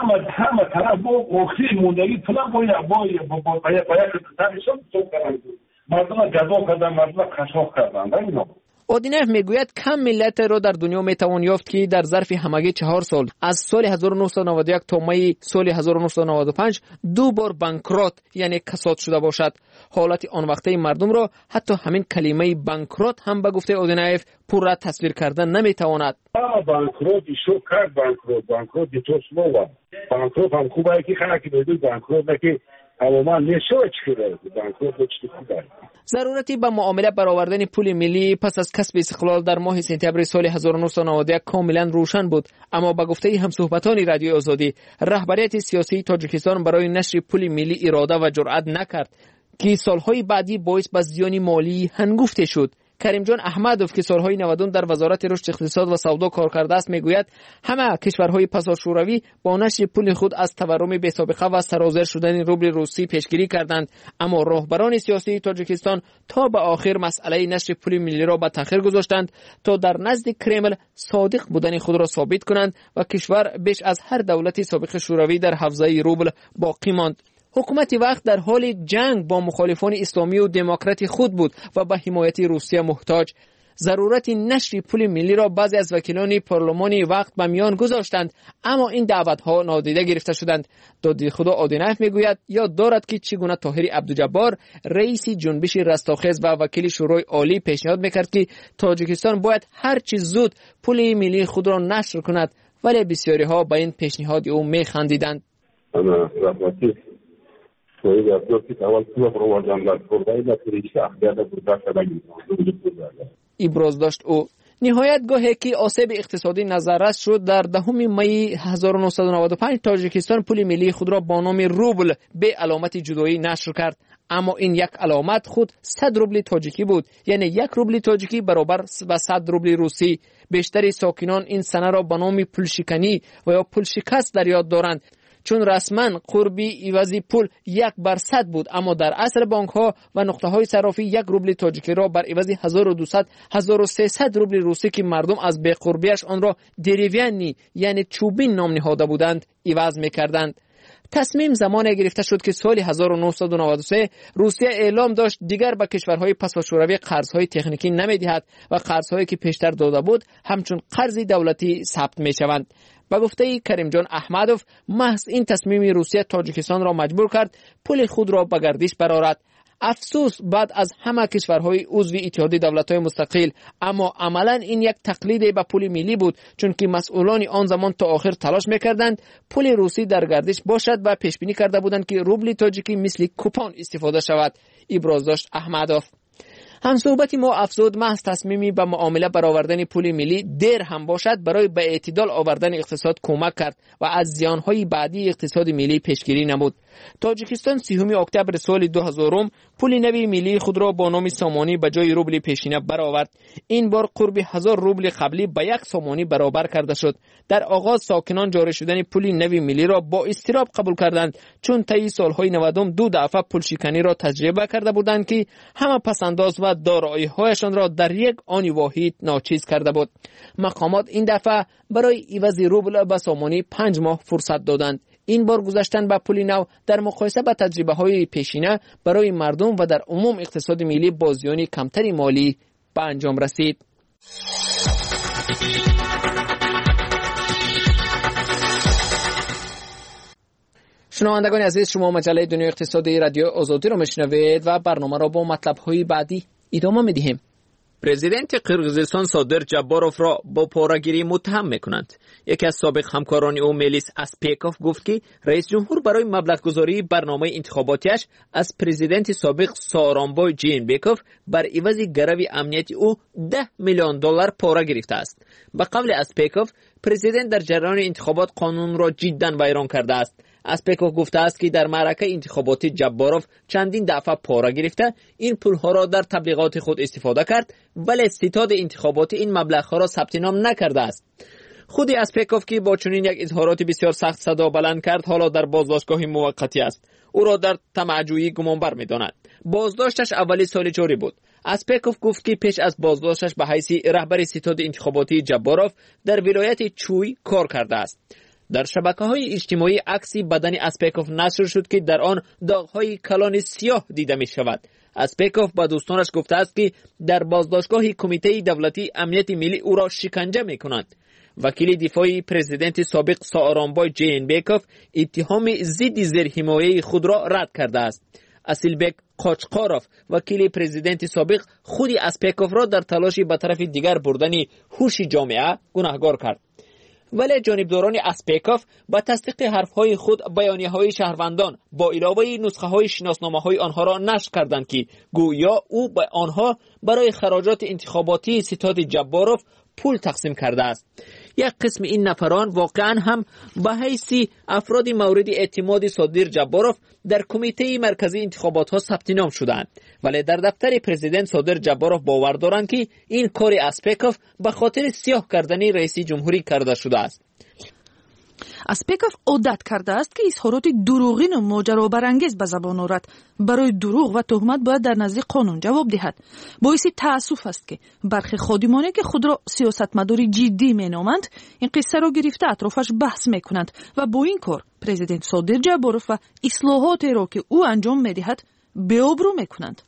همه طرف با اخیر موندگی پلان باید تنشون تو کردن. مردم گذا کردن، مردم خشاف کردن. اودینف میگوید کم ملت را در دنیا میتوان یافت که در ظرف همگی 4 سال از سال 1991 تا می سال 1995 2 بار بانکرات یعنی کساد شده باشد. حالت آن وقته مردم را حتی همین کلمه بانکرات هم به گفته اودینف پورا تصویر کردن نمیتواند. بانکرات شو کرد بانکرات تو سلوا بانکرات هم خوبه که خلک بدون بانکرات که تماما نشوچ کرده بانکرات چی خوبه. ضرورتی به معامله برآوردن پول ملی پس از کسب استقلال در ماه سپتامبر سال 1991 کاملا روشن بود، اما به گفته همصحبتان رادیو آزادی رهبریت سیاسی تاجیکستان برای نشر پول ملی اراده و جرأت نکرد که سالهای بعدی باعث به زیان مالی هنگفته شد. کریم جان احمدوف که سالهای 90 در وزارت رشد اقتصاد و سودا کار کرده است میگوید همه کشورهای پساشوروی با نشر پول خود از تورم بی‌سابقه و سرازیر شدن روبل روسی پیشگیری کردند، اما راهبران سیاسی تاجیکستان تا به آخر مسئله نشر پول ملی را به تأخیر گذاشتند تا در نزد کرمل صادق بودن خود را ثابت کنند و کشور بیش از هر دولت سابق شوروی در حوزه روبل باقی ماند. حکومت وقت در حال جنگ با مخالفان اسلامی و دموکرات خود بود و به حمایت روسیه محتاج. ضرورت نشر پول ملی را بعضی از وکیلان پارلمانی وقت به میان گذاشتند، اما این دعوت‌ها نادیده گرفته شدند. دادی خدا آدینایف میگوید یاد دارد که چگونه طاهر عبدالجبار رئیس جنبش رستاخیز و وکیل شورای عالی پیشنهاد میکرد که تاجیکستان باید هر چه زود پول ملی خود را نشر کند، ولی بسیاری ها به این پیشنهاد او میخندیدند. ابراز داشت او. نهایت گاهی که آسیب اقتصادی نظررس شد در 10 می 1995 تاجیکستان پول ملی خود را با نام روبل به علامت جدایی نشر کرد، اما این یک علامت خود 100 روبل تاجیکی بود، یعنی 1 روبل تاجیکی برابر با 100 روبل روسی. بیشتر ساکنان این سنه را به نام پول شکنی و یا پول شکست در یاد دارند، چون رسما قربی عوضی پول 1/100 بود، اما در عصر بانک ها و نقطه های صرافی 1 روبل تاجیکی را بر عوض 1200-1300 روبل روسی که مردم از بی‌قربیش آن را دریویانی یعنی چوبین نام نهاده بودند عوض می‌کردند. تصمیم زمانی گرفته شد که سال 1993 روسیه اعلام داشت دیگر به کشورهای پساشوروی قرضهای تکنیکی نمی‌دهد و قرضهایی که پیشتر داده بود همچون قرض دولتی ثبت می‌شوند. با گفته کریم جان احمدوف محض این تصمیم روسیه تاجیکستان را مجبور کرد پول خود را به گردش برآورد. افسوس بعد از همه کشورهای عضو اتحادیه دولت‌های مستقل، اما عملا این یک تقلید به پول ملی بود، چون که مسئولان آن زمان تا آخر تلاش میکردند پول روسی در گردش باشد و پیش بینی کرده بودند که روبل تاجیکی مثل کوپون استفاده شود. ابراز داشت احمدوف. همصحبت ما افزود محض تصمیمی به معامله برآوردن پول ملی دیر هم باشد برای به اعتدال آوردن اقتصاد کمک کرد و از زیانهای بعدی اقتصاد ملی پیشگیری نمود. تاجیکستان 30 اکتبر سال 2000 پول نوی ملی خود را با نام سامانی به جای روبل پیشینه برآورد. این بار قرب 1000 روبل قبلی به 1 سامانی برابر کرده شد. در آغاز ساکنان جاری شدن پول نوی ملی را با اضطراب قبول کردند، چون طی سالهای 90 2 دفعه پول شکنی را تجربه کرده بودند که همه پسنداز و دارایی‌هایشان را در یک آن واحد ناچیز کرده بود. مقامات این دفعه برای عوض روبل به سامانی 5 ماه فرصت دادند. این بار گذاشتن به پول نو در مقایسه با تجربه‌های پیشینه برای مردم و در عموم اقتصاد ملی با زیان کمتری مالی به انجام رسید. شنوندگان عزیز، شما مجله دنیای اقتصادی رادیو آزادی را میشنوید و برنامه را با مطلب‌های بعدی ادامه می‌دهیم. پرزیدنت قرقیزستان صادر جباروف را با پاره‌گیری متهم می‌کنند. یکی از سابق همکاران او میلیس اسپیکوف گفت که رئیس جمهور برای مبلغ‌گذاری برنامه انتخاباتیش از پرزیدنت سابق سارانبای جینبکوف بر عوض گرو امنیتی او $10 میلیون پاره گرفته است. به قول اسپیکوف، پرزیدنت در جریان انتخابات قانون را جداً ویران کرده است. اسپیکوف گفته است که در معرکه انتخاباتی جباروف چندین دفعه پاره گرفته این پولها را در تبلیغات خود استفاده کرد، ولی ستاد انتخاباتی این مبلغها را ثبت نام نکرده است. خود اسپیکوف که با چنین یک اظهارات بسیار سخت صدا بلند کرد، حالا در بازداشتگاه موقتی است. او را در طمع‌جویی گمانبر می‌دانند. بازداشتش اولی سال جاری بود. اسپیکوف گفت که پیش از بازداشتش به حیث رهبر ستاد انتخاباتی جباروف در ولایت چوی کار کرده است. در شبکه‌های اجتماعی عکسی بدن اسپیکوف نشر شد که در آن داغ‌های کلان سیاه دیده می‌شود. اسپیکوف با دوستانش گفته است که در بازداشتگاه کمیته دولتی امنیت ملی او را شکنجه می‌کنند. وکیل دفاعی پرزیدنت سابق سارانبای جینبکوف اتهام ضد زیرحمایه خود را رد کرده است. اسیلبک قاچقاروف وکیل پرزیدنت سابق خود اسپیکوف را در تلاشی به طرف دیگر بردن هوش جامعه گناهکار کرد. ولی جانبداران اسپیکوف با تصدیق حرفهای خود بیانیه‌های شهروندان با علاوه نسخه‌های شناسنامه‌های آنها را نشر کردند که گویا او به آنها برای خراجات انتخاباتی ستاد جباروف پول تقسیم کرده است. یک قسم این نفران واقعا هم به حیث افراد مورد اعتماد صادر جباروف در کمیته مرکزی انتخابات ها ثبت نام شدند، ولی در دفتر پرزیدنت صادر جباروف باور دارند که این کار اسپیکوف به خاطر سیاه کردن رئیس جمهوری کرده شده است. اسپیکوف عادت کرده است که اظهارات دروغین و ماجرابرانگیز به زبان آورد. برای دروغ و تهمت باید در نزد قانون جواب دهد. باعث تأسف است که برخی خادمانی که خود را سیاستمداری جدی مینامند این قصه را گرفته اطرافش بحث میکنند و با این کار پرزیدنت صادر جباروف و اصلاحاتی را که او انجام میدهد بی‌آبرو میکنند.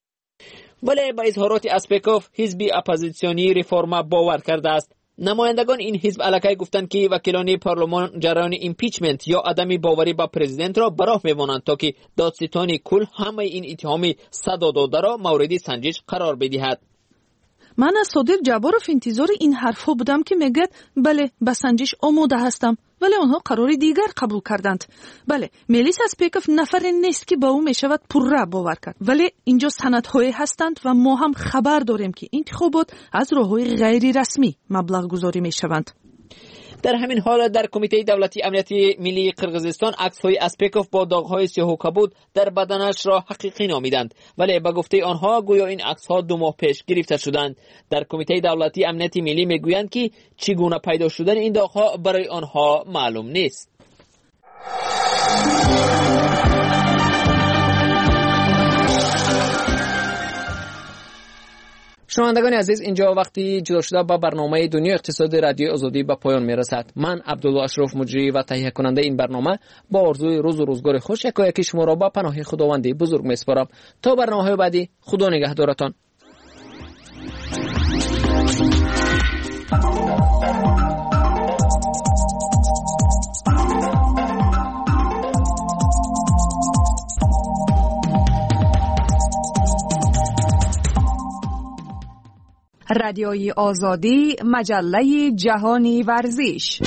ولی با اظهارات اسپیکوف حزب اپوزیسیونی ریفورما باور کرده است. نمایندگان این حزب علاقه گفتند که وکیلان پارلمان جریان ایمپیچمنت یا عدم باوری با پرزیدنت را براه می‌مانند تا که دادستان کل همه این اتهام صدا داده را مورد سنجش قرار بدهد. من از صادر جباروف انتظار این حرفها بودم که میگه بله به سنجش آماده هستم، ولی آنها قرار دیگر قبول کردند. بله میلیس اسپیکوف نفر نیست که با او میشود پرره باور کرد، ولی اینجا سندهایی هستند و ما هم خبر داریم که انتخابات از راههای غیر رسمی مبلغ گذاری میشوند. در همین حال در کمیته دولتی امنیت ملی قرقیزستان عکس‌های اسپیکوف با داغ‌های سیاه و کبود در بدنش را حقیقی نامیدند، ولی به گفته آنها گویا این عکس‌ها 2 ماه پیش گرفته شدند. در کمیته دولتی امنیت ملی میگویند که چگونه پیدا شدن این داغ‌ها برای آنها معلوم نیست. شنوندگان عزیز، اینجا وقتی جدا شده با برنامه دنیای اقتصادی رادیو آزادی به پایان میرسد. من عبدالله اشرف مجری و تهیه کننده این برنامه با آرزوی روز و روزگار خوش یکایک شما را با پناه خداوند بزرگ میسپارم. تا برنامه بعدی، خدا نگهدارتان. رادیوی آزادی، مجله جهانی ورزش.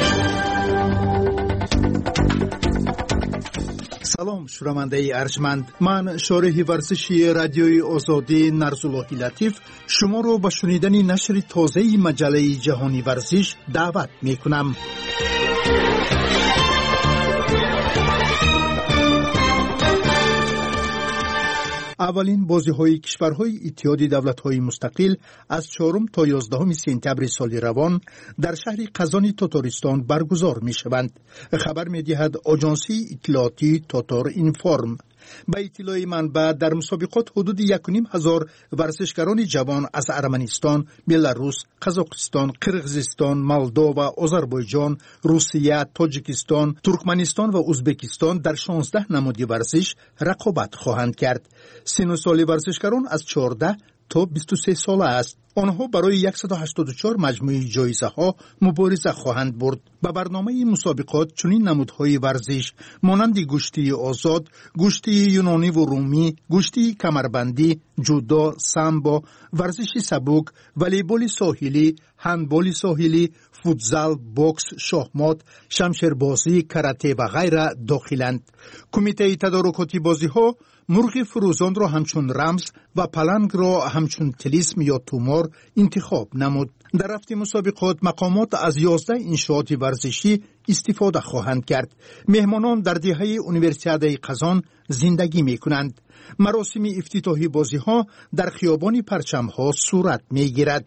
سلام شنونده ارجمند، من شارح ورزشی رادیوی آزادی نرزاللهی لطیف شما رو به شنیدن نشر تازه مجله جهانی ورزش دعوت می کنم. اولین بازی‌های کشورهای اتحاد دولت‌های مستقل از 4 تا 11 سپتامبر سال روان در شهر قزان تاتارستان برگزار می‌شوند. خبر می‌دهد آژانسی اطلاعاتی تاتار اینفورم. به اطلاع منبع در مسابقات حدود 1,500 ورزشکاران جوان از ارمنستان، بلاروس، قزاقستان، قرغیزستان، مولدو و آذربایجان، روسیه، تاجیکستان، ترکمنستان و ازبکستان در 16 نماد ورزش رقابت خواهند کرد. سن و سال ورزشکاران از 14 تا 23 ساله است. آنها برای 184 مجموعه جایزه ها مبارزه خواهند برد. به برنامه مسابقات چنین نمودهای ورزش مانند گشتی آزاد، گشتی یونانی و رومی، گشتی کمربندی، جودو، سامبو، ورزش سبک، والیبال ساحلی، هندبال ساحلی، فوتزال، بوکس، شاهمات، شمشیربازی، کاراته و غیره داخلند. کمیته تدارکاتی بازی ها مرغ فروزان را همچون رمز و پلنگ را همچون طلسم یا تومار انتخاب نمود. در رفت مسابقات مقامات از 11 انشاءات ورزشی استفاده خواهند کرد. مهمانان در دهه اونیورسیاده قزان زندگی می کنند. مراسم افتتاحی بازی ها در خیابان پرچم ها صورت می گیرد.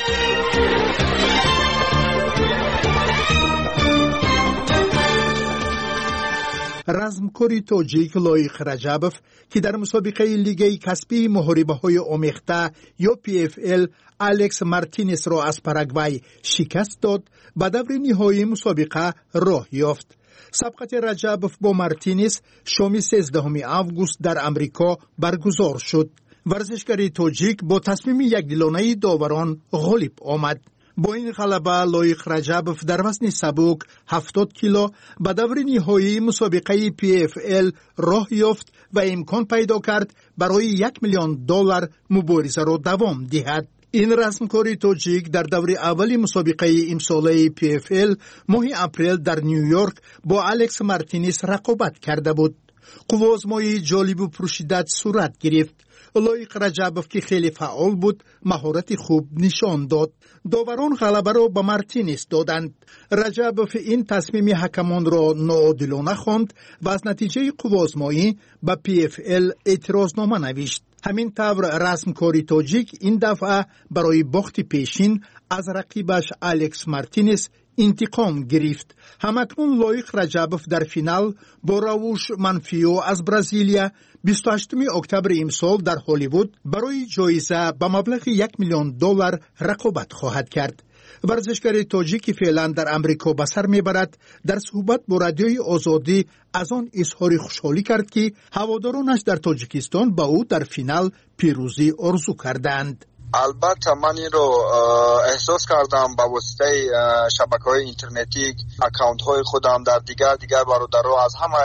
رزمکاری تاجیک لایق رجبوف که در مسابقه لیگ کسبی محاربه‌های آمیخته یا PFL الکس مارتینز را از پاراگوای شکست داد، به دور نهایی مسابقه راه یافت. سبقت رجبوف با مارتینز شام 13 آگوست در امریکا برگزار شد. ورزشکار تاجیک با تصمیم یکدلانه داوران غالب آمد. با این غلبه لایق رجبوف در وزن سبک 70 کیلو به دور نهایی مسابقه PFL راه یافت و امکان پیدا کرد برای $1,000,000 مبارزه را دوام دهد. این رزمکار تاجیک در دور اول مسابقه امساله PFL ماه اپریل در نیویورک با الکس مارتینز رقابت کرده بود. قوازمایی جالب و پرشدت صورت گرفت. لایق رجبوف که خیلی فعال بود مهارت خوب نشان داد. داوران غلبه را به مارتینز دادند. رجبوف این تصمیم حکمان را ناعادلانه خواند و از نتیجه قوازمایی به PFL اعتراضنامه نوشت. همین طور رزمکار تاجیک این دفعه برای باخت پیشین از رقیبش الکس مارتینز انتقام گرفت. همکنون لایق رجبوف در فینال با راوش منفیو از برزیلیا 28 اکتبر امسال در هالیوود برای جایزه به مبلغ $1,000,000 رقابت خواهد کرد. ورزشکار تاجیکی فعلا در امریکا به سر میبرد در صحبت با رادیوی آزادی از آن اظهار خوشحالی کرد که هوادارانش در تاجیکستان با او در فینال پیروزی آرزو کردند. البته من این رو احساس کردم با واسطه شبکه‌های اینترنتی، اکانت‌های خودم در دیگر برادرها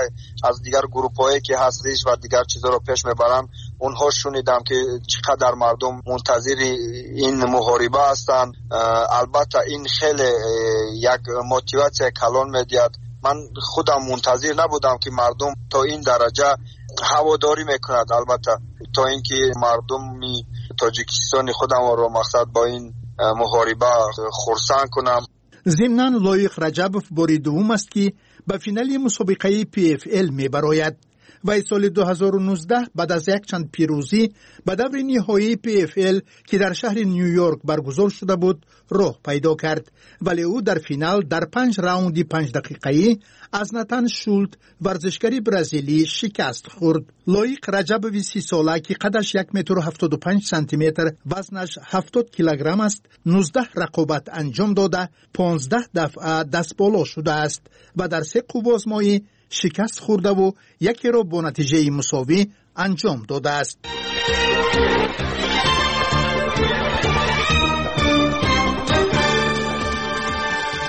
از دیگر گروپ‌هایی که هست ریش و دیگر چیزا رو پیش میبرن، اونها شنیدم که چقدر مردم منتظر این محاربه هستن. البته این خیلی یک موتیواسیون کلان میدهد. من خودم منتظر نبودم که مردم تا این درجه هواداری میکند. البته تا اینکه مردم تاجیکستان خودم رو مقصد با این محاربه خرسند کنم. ضمناً لایق رجبوف بار دوم است که به فینال مسابقه PFL میبراید و سال 2019 بعد از یک چند پیروزی به دور نهایی PFL که در شهر نیویورک برگزار شده بود راه پیدا کرد، ولی او در فینال در 5 راوند 5 دقیقه‌ای از ناتان شولت ورزشکار برزیلی شکست خورد. لایق رجبوف 30 ساله که قدش 1.75 سانتیمتر وزنش 70 کیلوگرم است 19 رقابت انجام داده 15 دفعه دست بالا شده است و در 3 قوازمایی شکست خورده و یکی را با نتیجه مساوی انجام داده است.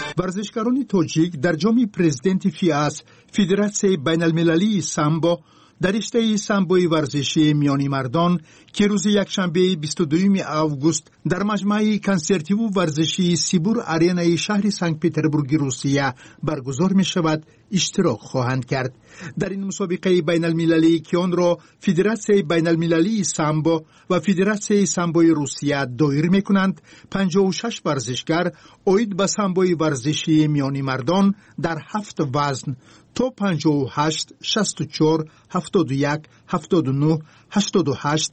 ورزشکاران تاجیک در جام پرزیدنت فیاس فدراسیون بین المللی سامبو در رشته سامبوی ورزشی میانی مردان که روز یکشنبه 22 آگوست در مجمع کنسرتیو ورزشی سیبور آرینای شهر سنت پترزبورگ روسیه برگزار می شود اشتراک خواهند کرد. در این مسابقه بین المللی که آن را فدراسیون بین المللی سامبو و فدراسیون سامبوی روسیه دایر می کنند، 56 ورزشکار اوید به سامبوی ورزشی میانی مردان در 7 وزن تا 58 64 71 79 88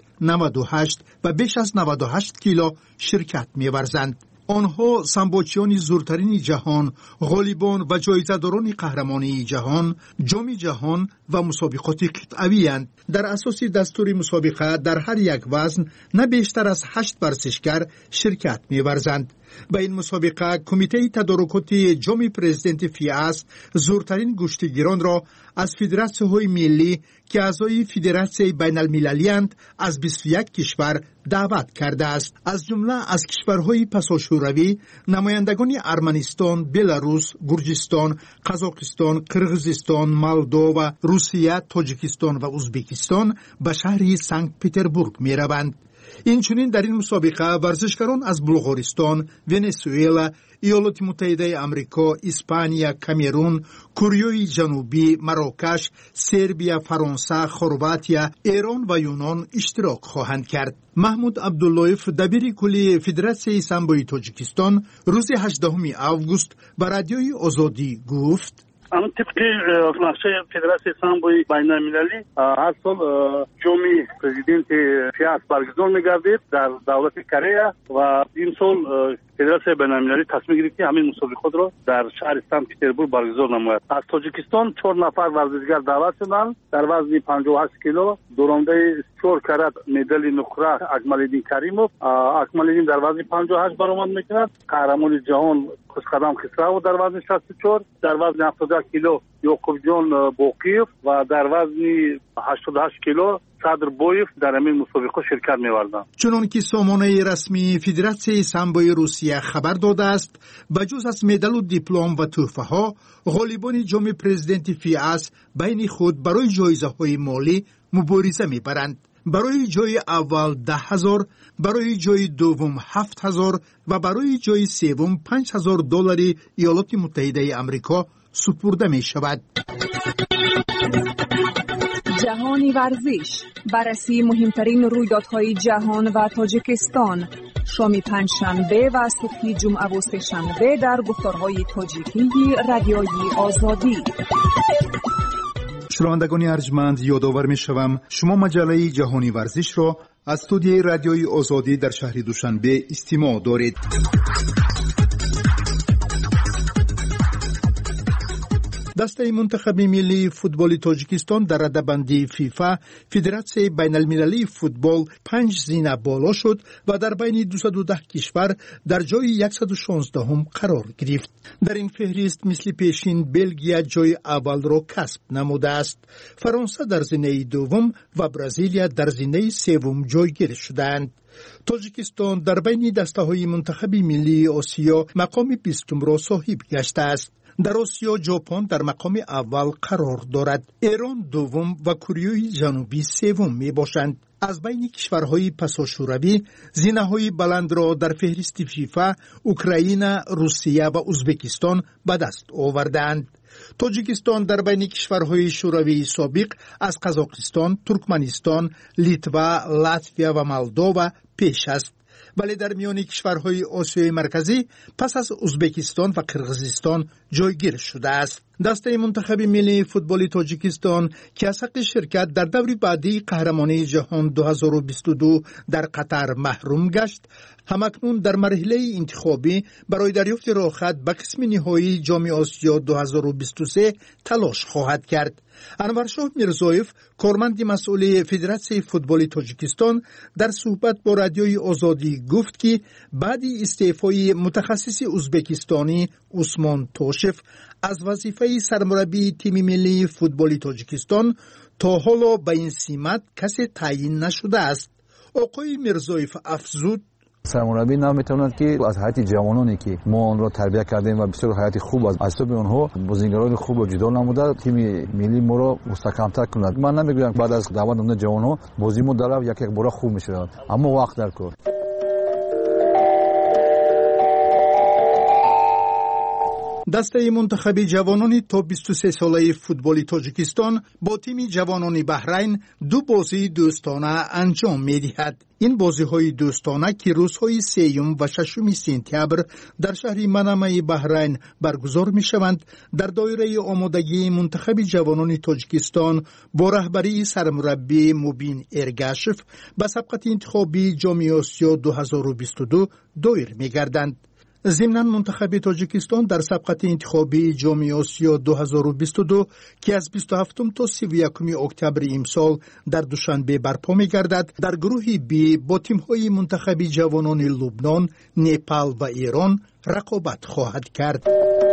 98 و بیش از 98 کیلو شرکت می‌ورزند. آنها سامبوچیان زورترین جهان، غالیبان و جایزه‌داران قهرمانی جهان، جام جهان و مسابقات قطعه‌ای اند. در اساس دستور مسابقه در هر یک وزن نه بیشتر از 8 ورزشکار شرکت می‌ورزند. با این مسابقه کمیته تدارکات جام پرزیدنت فیاس زورترین گشتگیران را از فدراسیون‌های ملی که اعضای فدراسیون بین المللی اند از 21 کشور دعوت کرده است. از جمله از کشورهای پساشوروی نمایندگان ارمنستان، بلاروس، گرجستان، قزاقستان، قرغیزستان، مولدو، روسیه، تاجیکستان و ازبکستان به شهر سنت پترزبورگ می روند. اینچنین در این مسابقه ورزشکاران از بلغارستان، ونزوئلا، ایالات متحده آمریکا، اسپانیا، کامرون، کره جنوبی، مراکش، سربیا، فرانسه، خرواتیا، ایران و یونان اشتراک خواهند کرد. محمود عبداللهیف دبیر کلی فدراسیون سامبوی تاجیکستان روز 18 آگوست به رادیوی آزادی گفت: اما طبق نقشه فدراسیون سامبوی بین المللی هر سال جامی پرزیدنت فیاس برگزار می‌گردید در دولت کره و این سال فدراسیون بین المللی تصمیم گرفت که همین مسابقات را در شهر سنت پترزبورگ برگزار نماید. از تاجیکستان 4 نفر ورزشکار دعوت شدند. در وزن 58 کیلو دورنده 4 کرات مدال نقره اکمال‌الدین کریموف، اکمال‌الدین در وزن 58 برآمد می‌کند. قهرمان جهان خوشقدم خسرو در وزن 64، در وزن 70 کیلو یعقوب جان باقیف و در وزن 88 کیلو صدر بویف در همین مسابقه شرکت می‌ورزند. چنانکه سامانه رسمی فدراسیون سامبوی روسیه خبر داده است، بجز از مدال و دیپلم و تحفه‌ها، غالیبان جام پرزیدنت فیاس بین خود برای جایزه‌های مالی مبارزه می‌برند. برای جای اول 10,000، برای جای دوم 7,000 و برای جای سوم $5,000 ایالات متحده آمریکا سپرده می شود. جهانی ورزش، بررسی مهمترین رویدادهای جهان و تاجیکستان، شام پنجشنبه و صبح جمعه و سه‌شنبه در گفتارهای تاجیکی رادیوی آزادی. شنوندگان ارجمند، یادآور می‌شوم شما مجله جهانی ورزش را از استودیوی رادیوی آزادی در شهر دوشنبه استماع دارید. دسته منتخب ملی فوتبال تاجیکستان در رده‌بندی فیفا فدراسیون بین المللی فوتبال 5 زینه بالا شد و در بین 210 کشور در جای 116 قرار گرفت. در این فهرست مثل پیشین بلژیا جای اول را کسب نموده است. فرانسه در زینه دوم و برزیلیا در زینه سوم جایگیر شدند. تاجیکستان در بین دسته‌های منتخب ملی آسیا مقام 20 را صاحب گشته است. در آسیا ژاپن در مقام اول قرار دارد. ایران دوم و کره جنوبی سوم می باشند. از بین کشورهای پساشوروی زینه‌های بلند را در فهرست فیفا اوکراین، روسیه و ازبکستان به دست آوردند. تاجیکستان در بین کشورهای شوروی سابق از قزاقستان، ترکمنستان، لیتوا، لاتویا و مولدو پیش است. ولی در میان کشورهای آسیای مرکزی پس از ازبکستان و قرغیزستان جایگیر شده است. دسته منتخب ملی فوتبال تاجیکستان که از حق شرکت در دور بعدی قهرمانی جهان 2022 در قطر محروم گشت، همکنون در مرحله انتخابی برای دریافت راه‌خط به قسم نهایی جام آسیا 2023 تلاش خواهد کرد. انورشاه میرزایف، کارمند مسئول فدراسیون فوتبال تاجیکستان، در صحبت با رادیوی آزادی گفت که بعد استعفای متخصص ازبکستانی عثمان توشف از وظیفه سرمربی تیم ملی فوتبال تاجیکستان تا حالا به این سمت کسی تعیین نشده است. آقای میرزایف افزود: سرمربی نمیتواند که از حیات جوانانی که ما آن را تربیت کردیم و بسیار حیات خوب از حساب آنها بازیگران خوب و جدا نموده تیم ملی ما را مستحکم‌تر کند. من نمیگویم بعد از دعوت اون جوانها بازی ما در یک بار خوب میشه، اما وقت در کار. دسته منتخب جوانان تا 23 ساله فوتبال تاجیکستان با تیم جوانان بحرین 2 بازی دوستانه انجام می‌دهد. این بازی‌های دوستانه که روزهای 3 و 6 سپتامبر در شهر منامه بحرین برگزار می‌شوند در دایره آمادگی منتخب جوانان تاجیکستان با رهبری سرمربی مبین ارگاشف به سبقت انتخابی جام آسیا 2022 دایر می‌گردند. ضمناً منتخب تاجیکستان در سبقت انتخابی جام آسیا 2022 که از 27 تا 31 اکتبر امسال در دوشنبه برپا می‌گردد در گروه بی با تیم‌های منتخب جوانان لبنان، نپال و ایران رقابت خواهد کرد.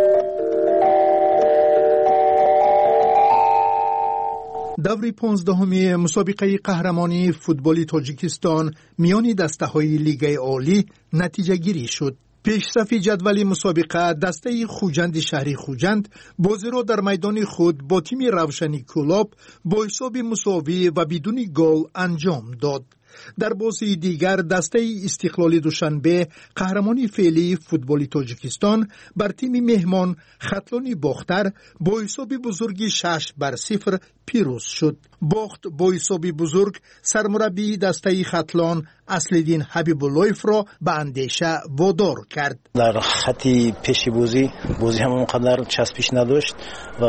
دور 15 مسابقه قهرمانی فوتبال تاجیکستان میان دسته‌های لیگ عالی نتیجه گیری شد. پیشرفت جدول مسابقه دسته خوجند شهری خوجند بازی را در میدان خود با تیم روشنی کلاب با حساب مساوی و بدون گل انجام داد. در بازی دیگر دسته استقلال دوشنبه قهرمانی فعلی فوتبال تاجیکستان بر تیم مهمان خطلان باختر با حساب بزرگی 6-0 پیروز شد. باخت با حساب بزرگ سرمربی دسته خطلان اصلدین حبیب اللهیف را به اندیشه وادار کرد. در خطی پیش بازی هم اونقدر چسبش نداشت و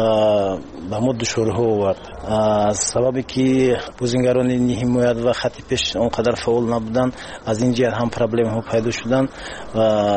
به ما دشوارها آورد. از سببی که بازیگران حمایت و خطی پیش اونقدر فعال نبودن از این جهت هم پرابلم ها پیدا شدن و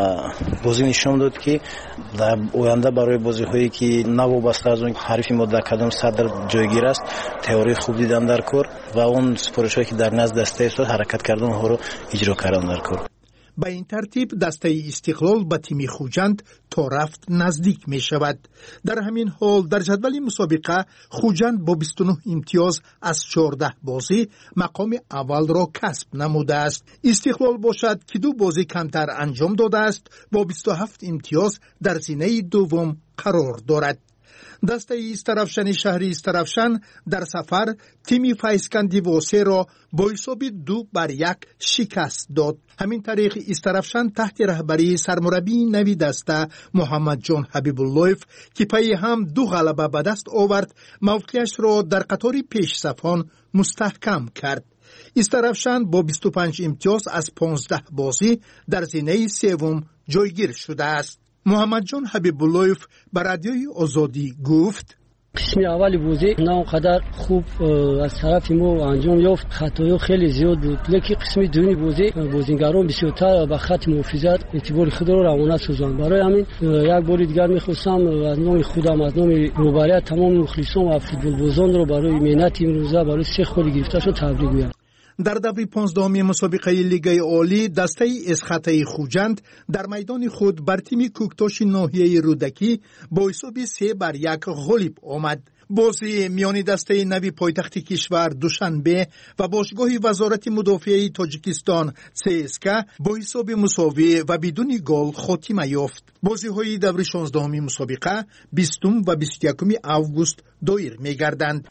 بازی نشون داد که در آینده برای بازی هایی که نوابسته از اون حریف ما در کدام صدر جایگیر است تئوری خوب دیدن در کار و اون سپارش هایی که در نزد دسته است حرکت کردن ها رو اجرا کردن در کار. به این ترتیب دسته استقلال به تیم خوجند تا رفت نزدیک می شود. در همین حال در جدول مسابقه خوجند با 29 امتیاز از 14 بازی مقام اول را کسب نموده است. استقلال باشد که 2 بازی کمتر انجام داده است با 27 امتیاز در زینه دوم قرار دارد. دسته استرافشن شهری استرافشن در سفر تیم فیسکندی واسه را با حساب 2-1 شکست داد. همین طریق استرافشن تحت رهبری سرمربی نوی دسته محمد جان حبیب اللهیف که پی هم 2 غلبه به دست آورد موقعیتش را در قطار پیش صفان مستحکم کرد. استرافشن با 25 امتیاز از 15 بازی در زینه سوم جایگیر شده است. محمد جان حبیب اللهیف به رادیوی آزادی گفت قسم اول بازی نه اونقدر خوب از طرف ما انجام یافت، خطایا خیلی زیاد بود، لیکن قسم دومی بازی بازیگران بسیارتر به خط محافظت اعتبار خود را روانه سازند. برای همین یک بار دیگر می‌خواستم از نام خودم از نام روبرای تمام مخلصان و فوتبال بازان را برای مهنت امروزه برای 3 خود گرفته‌شون تبریک میگم. در دور 15 مسابقه لیگ عالی دسته اسخطه خوجند در میدان خود بر تیم کوکتاش ناحیه رودکی با حساب 3-1 غالب آمد. بازی میان دسته نوی پایتخت کشور دوشنبه و باشگاه وزارت مدافعه تاجیکستان CSKA با حساب مساوی و بدون گل خاتمه یافت. بازی‌های دور 16 مسابقه 20 و 21 آگوست دایر می‌گردند.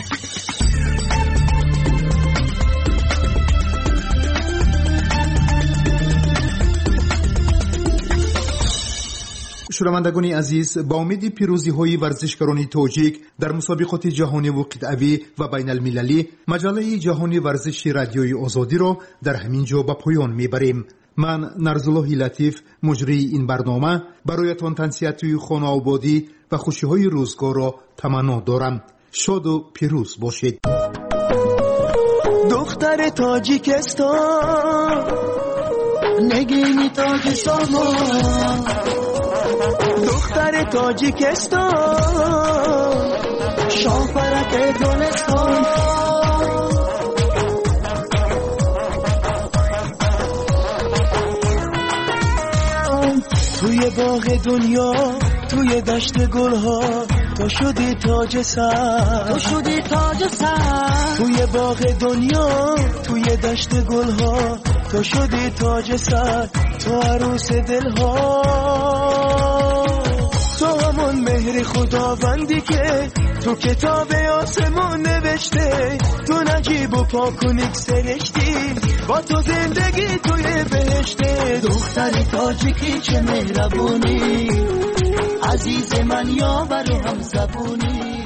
شنوندگان عزیز، با امید پیروزی‌های ورزشکاران تاجیک در مسابقات جهانی و قطعی و بین المللی مجله جهانی ورزشی رادیوی آزادی را در همین جا به پایان میبریم. من نرزالله لطیف مجری این برنامه برایتان تنصیحات خانه آبادی و خوشی‌های روزگار را تمنا دارم. شاد و پیروز باشید. دختر تاجیکستان نگینی تاج سامان، دختر تاجیکستان شاهپرک دونستان، توی باغ دنیا توی دشت گلها تو شدی تاج سر، تو شدی تاج سر، توی باغ دنیا، توی دشت گلها، تو شدی تاج سر، تو عروس دلها. تو همون مهر خداوندی که تو کتاب آسمون نوشته، تو نجیب و پاکونیک سرشتی، با تو زندگی توی بهشته. دختری تاجیکی چه مهربونی، عزیز من یاور هم زبونی.